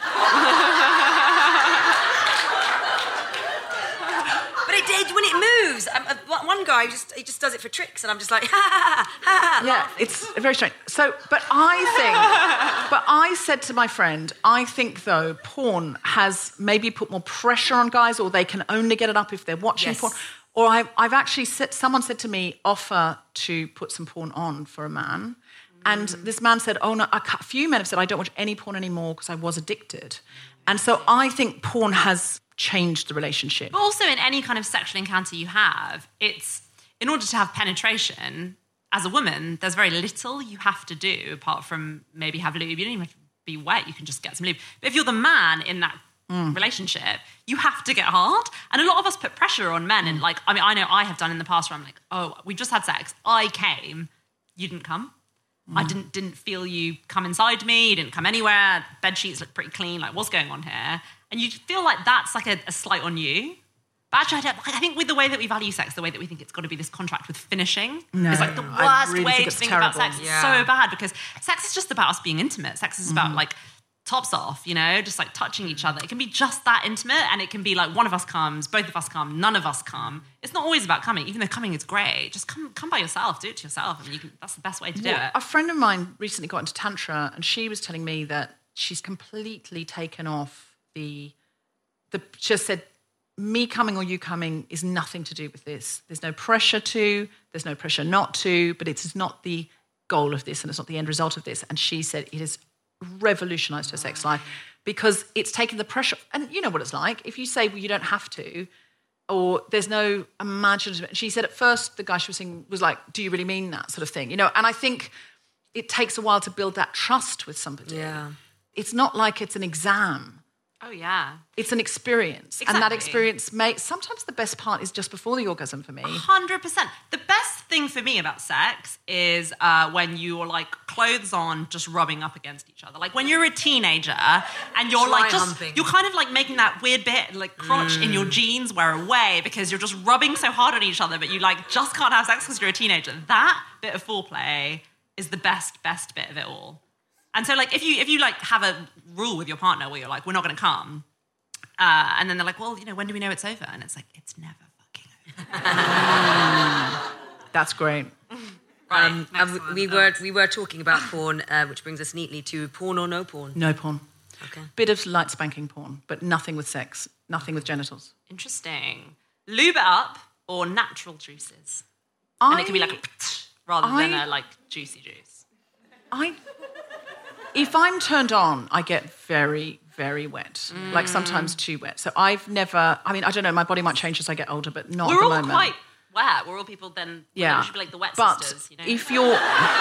But it did, when it moves. One guy, he just does it for tricks, and I'm just like, ha, ha, ha, ha. Yeah, it's very strange. So, but I said to my friend, I think, though, porn has maybe put more pressure on guys, or they can only get it up if they're watching porn. Or I've actually someone said to me, offer to put some porn on for a man. And this man said, oh, no, a few men have said, I don't watch any porn anymore because I was addicted. And so I think porn has changed the relationship. But also in any kind of sexual encounter you have, it's, in order to have penetration, as a woman, there's very little you have to do apart from maybe have lube. You don't even have to be wet, you can just get some lube. But if you're the man in that relationship, you have to get hard. And a lot of us put pressure on men. And like, I mean, I know I have done in the past where I'm like, oh, we just had sex. I came, you didn't come. I didn't feel you come inside me. You didn't come anywhere. Bed sheets look pretty clean. Like, what's going on here? And you feel like that's like a slight on you. But actually, I think with the way that we value sex, the way that we think it's got to be this contract with finishing, is like the worst way to think about sex. It's so bad because sex is just about us being intimate. Sex is about like tops off, you know, just like touching each other. It can be just that intimate, and it can be like one of us comes, both of us come, none of us come. It's not always about coming, even though coming is great. Just come by yourself, do it to yourself. I mean, that's the best way to do it. A friend of mine recently got into Tantra, and she was telling me that she's completely taken off she just said, me coming or you coming is nothing to do with this. There's no pressure there's no pressure not to, but it's not the goal of this and it's not the end result of this. And she said it has revolutionised her sex life because it's taken the pressure. And you know what it's like. If you say, well, you don't have to, or there's no imaginative... She said at first the guy she was seeing was like, do you really mean that sort of thing? You know, and I think it takes a while to build that trust with somebody. Yeah. It's not like it's an exam. Oh, yeah. It's an experience. Exactly. And that experience sometimes the best part is just before the orgasm for me. 100%. The best thing for me about sex is when you're like clothes on, just rubbing up against each other. Like when you're a teenager and you're like you're kind of like making that weird bit, like crotch in your jeans wear away because you're just rubbing so hard on each other, but you like just can't have sex because you're a teenager. That bit of foreplay is the best bit of it all. And so, like, if you like have a rule with your partner where you're like, we're not going to come, and then they're like, well, you know, when do we know it's over? And it's like, it's never fucking over. That's great. Right. We were talking about porn, which brings us neatly to porn or no porn. No porn. Okay. Bit of light spanking porn, but nothing with sex, nothing with genitals. Interesting. Lube it up or natural juices, and it can be like rather than a like juicy juice. If I'm turned on, I get very, very wet. Like sometimes too wet. So I've never... I mean, I don't know, my body might change as I get older, but not at the moment. We're all quite wet. We're all people then... Yeah. We should be like the wet but sisters, you know? If you're...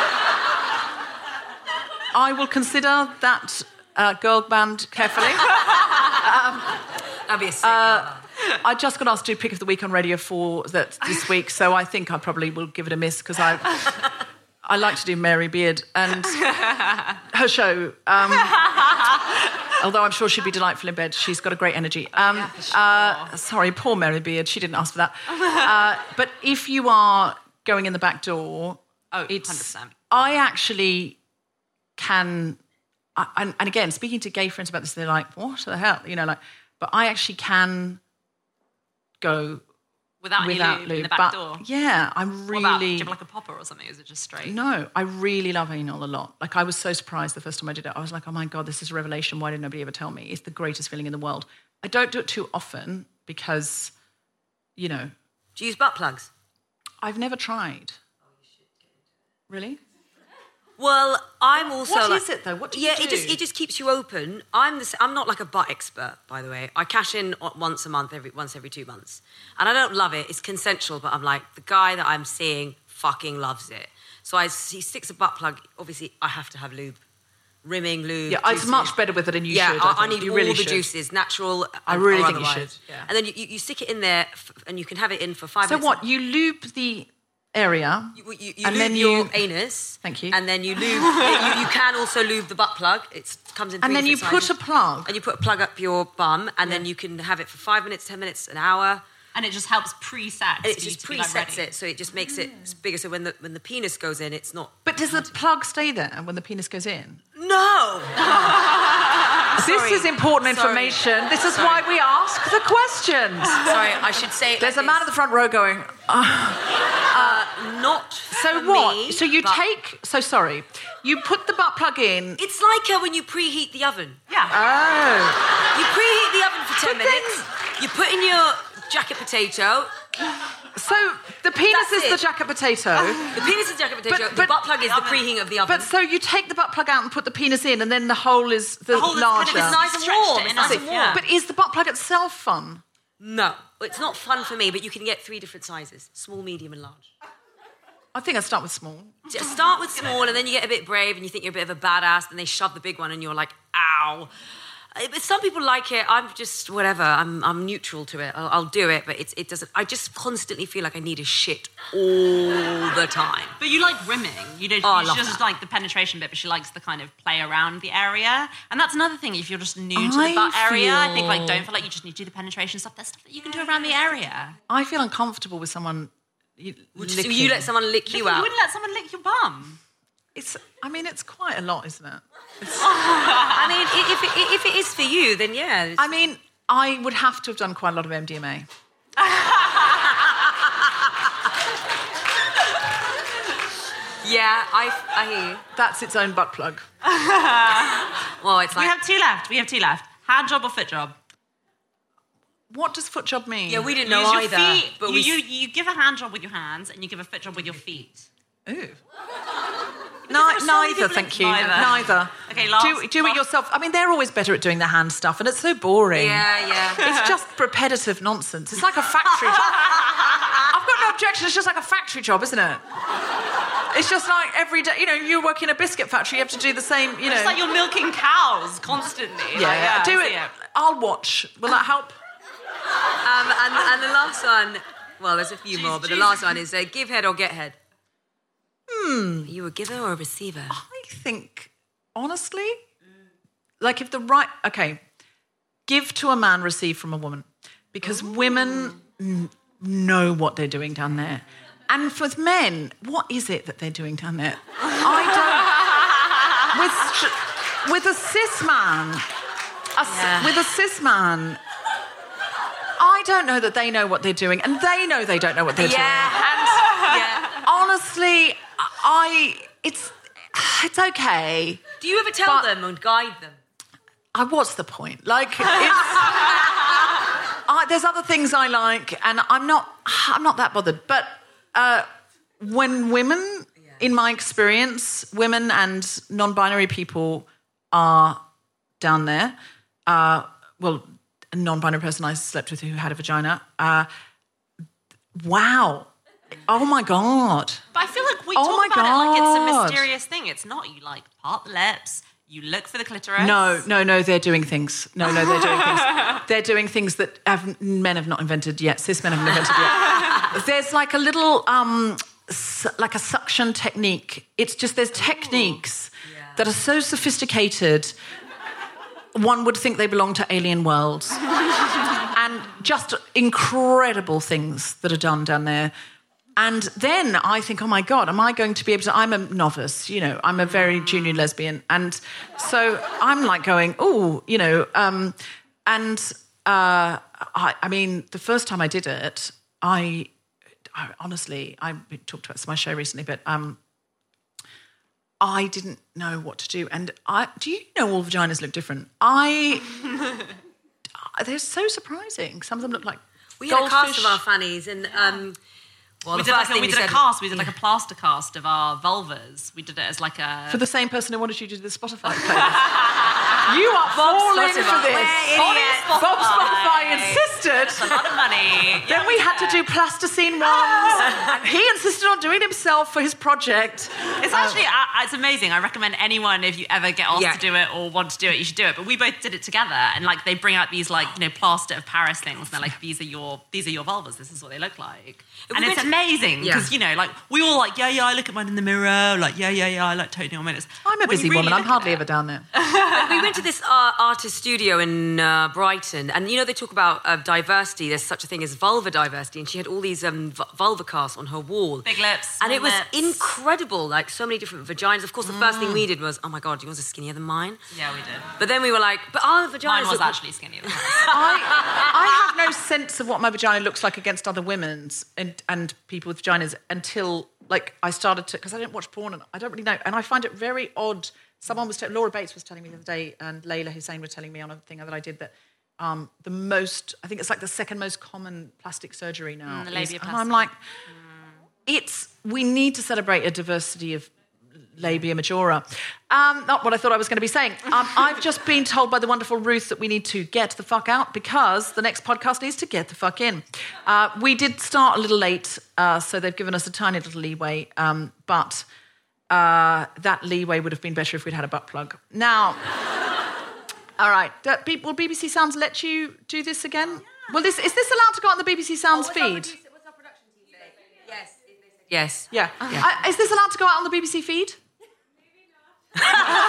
I will consider that girl band carefully. That'd be a sick girl. I just got asked to do Pick of the Week on Radio 4 this week, so I think I probably will give it a miss because I like to do Mary Beard and her show. Although I'm sure she'd be delightful in bed. She's got a great energy. Sorry, poor Mary Beard. She didn't ask for that. But if you are going in the back door... Oh, 100%. I actually can... And again, speaking to gay friends about this, they're like, what the hell? You know, like... But I actually can go... Without any lube in the back door? Yeah, I'm really... What about, do you have like a popper or something? Is it just straight? No, I really love anal a lot. Like, I was so surprised the first time I did it. I was like, oh my God, this is a revelation. Why did nobody ever tell me? It's the greatest feeling in the world. I don't do it too often because, you know... Do you use butt plugs? I've never tried. Really? Well, I'm also. What is it though? What do you do? It just keeps you open. I'm not like a butt expert, by the way. I cash in once every 2 months, and I don't love it. It's consensual, but I'm like, the guy that I'm seeing fucking loves it. So he sticks a butt plug. Obviously, I have to have lube, rimming lube. Yeah, it's much better with it than you should. I need all the juices, natural. I really think you should. Yeah. And then you stick it in there, and you can have it in for 5 minutes. So what? You lube the area, you and lube then your anus. Thank you. And then you lube. you can also lube the butt plug. It comes in. And then you put a plug. And you put a plug up your bum, and then you can have it for 5 minutes, 10 minutes, an hour. And it just helps preset. It just presets it, so it just makes it bigger. So when the penis goes in, it's not. But does the plug stay there when the penis goes in? No. This is important information. This is why we ask the questions. Sorry, I should say. There's a man at the front row going. Not. So what? Me, so you take. So sorry. You put the butt plug in. It's like when you preheat the oven. Yeah. Oh. You preheat the oven for 10 minutes. You put in your jacket potato. So the penis is the jacket potato. The penis is the jacket potato. The butt plug is the preheating of the oven. But so you take the butt plug out and put the penis in, and then the hole is larger. It's nice and warm. It's nice and warm. Yeah. But is the butt plug itself fun? No, it's not fun for me. But you can get 3 different sizes: small, medium, and large. I think I start with small. Just start with small, and then you get a bit brave, and you think you're a bit of a badass. Then they shove the big one, and you're like, ow. But some people like it. I'm just whatever. I'm neutral to it. I'll do it, but it doesn't. I just constantly feel like I need a shit all the time. But you like rimming. You don't. Oh, she doesn't like the penetration bit, but she likes the kind of play around the area. And that's another thing. If you're just new to the butt area, I think don't feel like you just need to do the penetration stuff. There's stuff that you can do around the area. I feel uncomfortable with someone. You let someone lick you out. You wouldn't let someone lick your bum. It's quite a lot, isn't it? I mean, if it is for you, then yeah. I mean, I would have to have done quite a lot of MDMA. Yeah, I hear you. That's its own butt plug. Well, it's like... We have two left. Hand job or foot job? What does foot job mean? Yeah, we didn't know either. Feet, but you give a hand job with your hands and you give a foot job with your feet. Ooh. Neither, thank you. Neither. Okay, do it yourself. I mean, they're always better at doing the hand stuff, and it's so boring. Yeah. It's just repetitive nonsense. It's like a factory job. I've got no objection. It's just like a factory job, isn't it? It's just like every day. You know, you work in a biscuit factory. You have to do the same. You know, it's like you're milking cows constantly. Yeah, do it. I'll watch. Will that help? And the last one. Well, there's a few more, but the last one is give head or get head. Are you a giver or a receiver? I think, honestly, like if give to a man, receive from a woman. Because women know what they're doing down there. And for men, what is it that they're doing down there? I don't... With a cis man, I don't know that they know what they're doing, and they know they don't know what they're doing. And honestly... It's okay. Do you ever tell them and guide them? What's the point? Like, there's other things I like, and I'm not that bothered. But when women, in my experience, women and non-binary people are down there. Well, a non-binary person I slept with who had a vagina. Wow. Oh, my God. But I feel like we talk about it like it's a mysterious thing. It's not. You, like, part the lips, you look for the clitoris. No, they're doing things. No, they're doing things. They're doing things that men have not invented yet. Cis men haven't invented yet. There's like a little, like a suction technique. It's just there's techniques that are so sophisticated, one would think they belong to alien worlds. And just incredible things that are done down there. And then I think, oh, my God, am I going to be able to... I'm a novice, you know, I'm a very junior lesbian. And so I'm like going, oh, you know... I mean, the first time I did it, I honestly... I talked about this on my show recently, but I didn't know what to do. And do you know all vaginas look different? They're so surprising. Some of them look like we goldfish. had a cast of our fannies, and Well, we did a cast. We did like a plaster cast of our vulvas. We did it as like a... For the same person who wanted you to do the Spotify playlist. You are falling for this. Bob Spotify insisted. That's a lot of money. Then we had to do plasticine ones. And he insisted on doing it himself for his project. It's actually, it's amazing. I recommend anyone, if you ever get asked to do it or want to do it, you should do it. But we both did it together. And like they bring out these like, plaster of Paris things. And they're like, these are your vulvas. This is what they look like. And it's amazing because, like we all like, I look at mine in the mirror. Like, I like toning on minutes. I'm a busy woman. I'm hardly ever down there. We went to this artist studio in Brighton, and they talk about diversity. There's such a thing as vulva diversity, and she had all these vulva casts on her wall. Big lips. And it was incredible, like so many different vaginas. Of course, the first thing we did was, oh my God, yours are skinnier than mine. Yeah, we did. But then we were like, but our vaginas... Mine was actually skinnier than hers. I have no sense of what my vagina looks like against other women's and people with vaginas until, like, I started to... Because I don't watch porn and I don't really know. And I find it very odd. Laura Bates was telling me the other day, and Layla Hussein were telling me on a thing that I did that I think it's like the second most common plastic surgery now. The labiaplasty. And I'm like, we need to celebrate a diversity of labia majora. Not what I thought I was going to be saying. I've just been told by the wonderful Ruth that we need to get the fuck out because the next podcast needs to get the fuck in. We did start a little late, so they've given us a tiny little leeway, but that leeway would have been better if we'd had a butt plug. Now, all right, will BBC Sounds let you do this again? Yeah. Well, is this allowed to go on the BBC Sounds feed? What's our production team say? Yes. Yeah. Is this allowed to go out on the BBC feed? But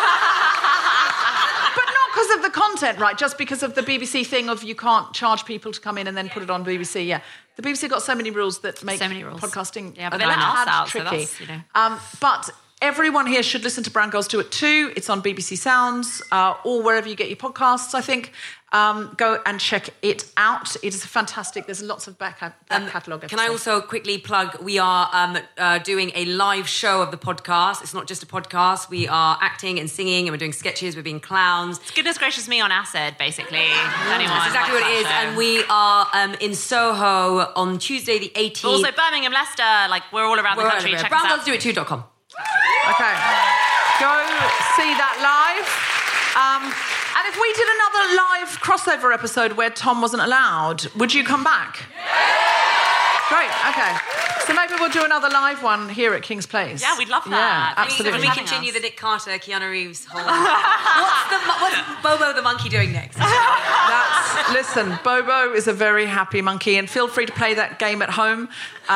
not because of the content, right? Just because of the BBC thing of you can't charge people to come in and then put it on BBC. Yeah, the BBC got so many rules that make podcasting but they let us out, tricky. So that's, But everyone here should listen to Brown Girls Do It Too. It's on BBC Sounds or wherever you get your podcasts, I think. Go and check it out. It is fantastic. There's lots of back catalogue episodes. Can I also quickly plug, we are doing a live show of the podcast. It's not just a podcast. We are acting and singing and we're doing sketches. We're being clowns. It's Goodness Gracious Me on acid, basically. That's exactly what it is. And we are in Soho on Tuesday the 18th. But also Birmingham, Leicester, like we're all around the country. Check us out. BrownGirlsDoIt2.com. Okay. Go see that live. And if we did another live crossover episode where Tom wasn't allowed, would you come back? Great, okay. So maybe we'll do another live one here at King's Place. Yeah, we'd love that. Yeah, absolutely. When we continue the Nick Carter, Keanu Reeves whole... what's Bobo the monkey doing next? Listen, Bobo is a very happy monkey, and feel free to play that game at home.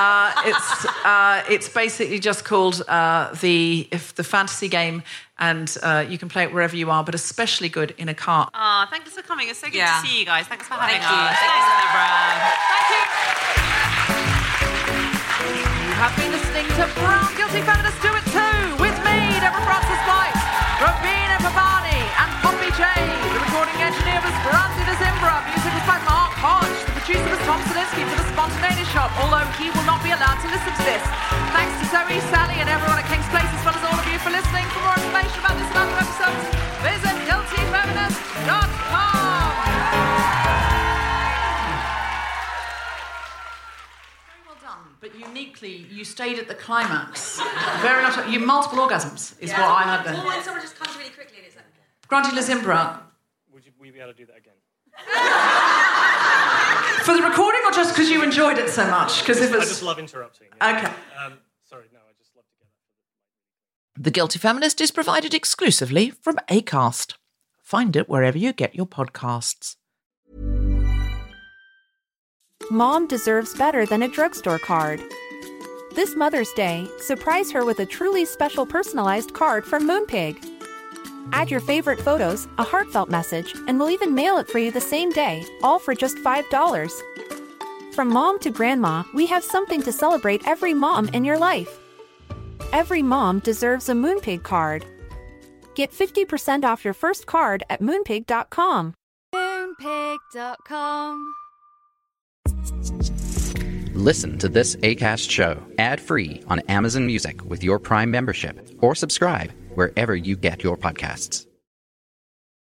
It's basically just called the fantasy game, and you can play it wherever you are, but especially good in a car. Oh, thanks for coming. It's so good to see you guys. Thanks for having us. Thank you, Deborah. Thank you. You have been listening to Brown Guilty Feminists Do It Too with me, Deborah Francis-White, Ravina Pavani, and Poppy J. The recording engineer was Brandy Zimbra. Music was by Mark Hodge. The producer was Tom Salinsky for The Spontaneous Shop, although he will not be allowed to listen to this. Thanks to Zoe, Sally, and everyone at King's Place, as well as all of you for listening. For more information about this and other episodes, visit guiltyfeminist.com. Very well done, but uniquely, you stayed at the climax. Very much. You multiple orgasms is what I had then. Or when someone just comes really quickly and it's like... Granty Lazimbra. Would we be able to do that again? For the recording or just because you enjoyed it so much? Because I just love interrupting. Yeah. Okay. Sorry, no, I just love to get that. The Guilty Feminist is provided exclusively from Acast. Find it wherever you get your podcasts. Mom deserves better than a drugstore card. This Mother's Day, surprise her with a truly special personalized card from Moonpig. Add your favorite photos, a heartfelt message, and we'll even mail it for you the same day, all for just $5. From mom to grandma, we have something to celebrate every mom in your life. Every mom deserves a Moonpig card. Get 50% off your first card at Moonpig.com. Moonpig.com. Listen to this Acast show ad-free on Amazon Music with your Prime membership, or subscribe wherever you get your podcasts.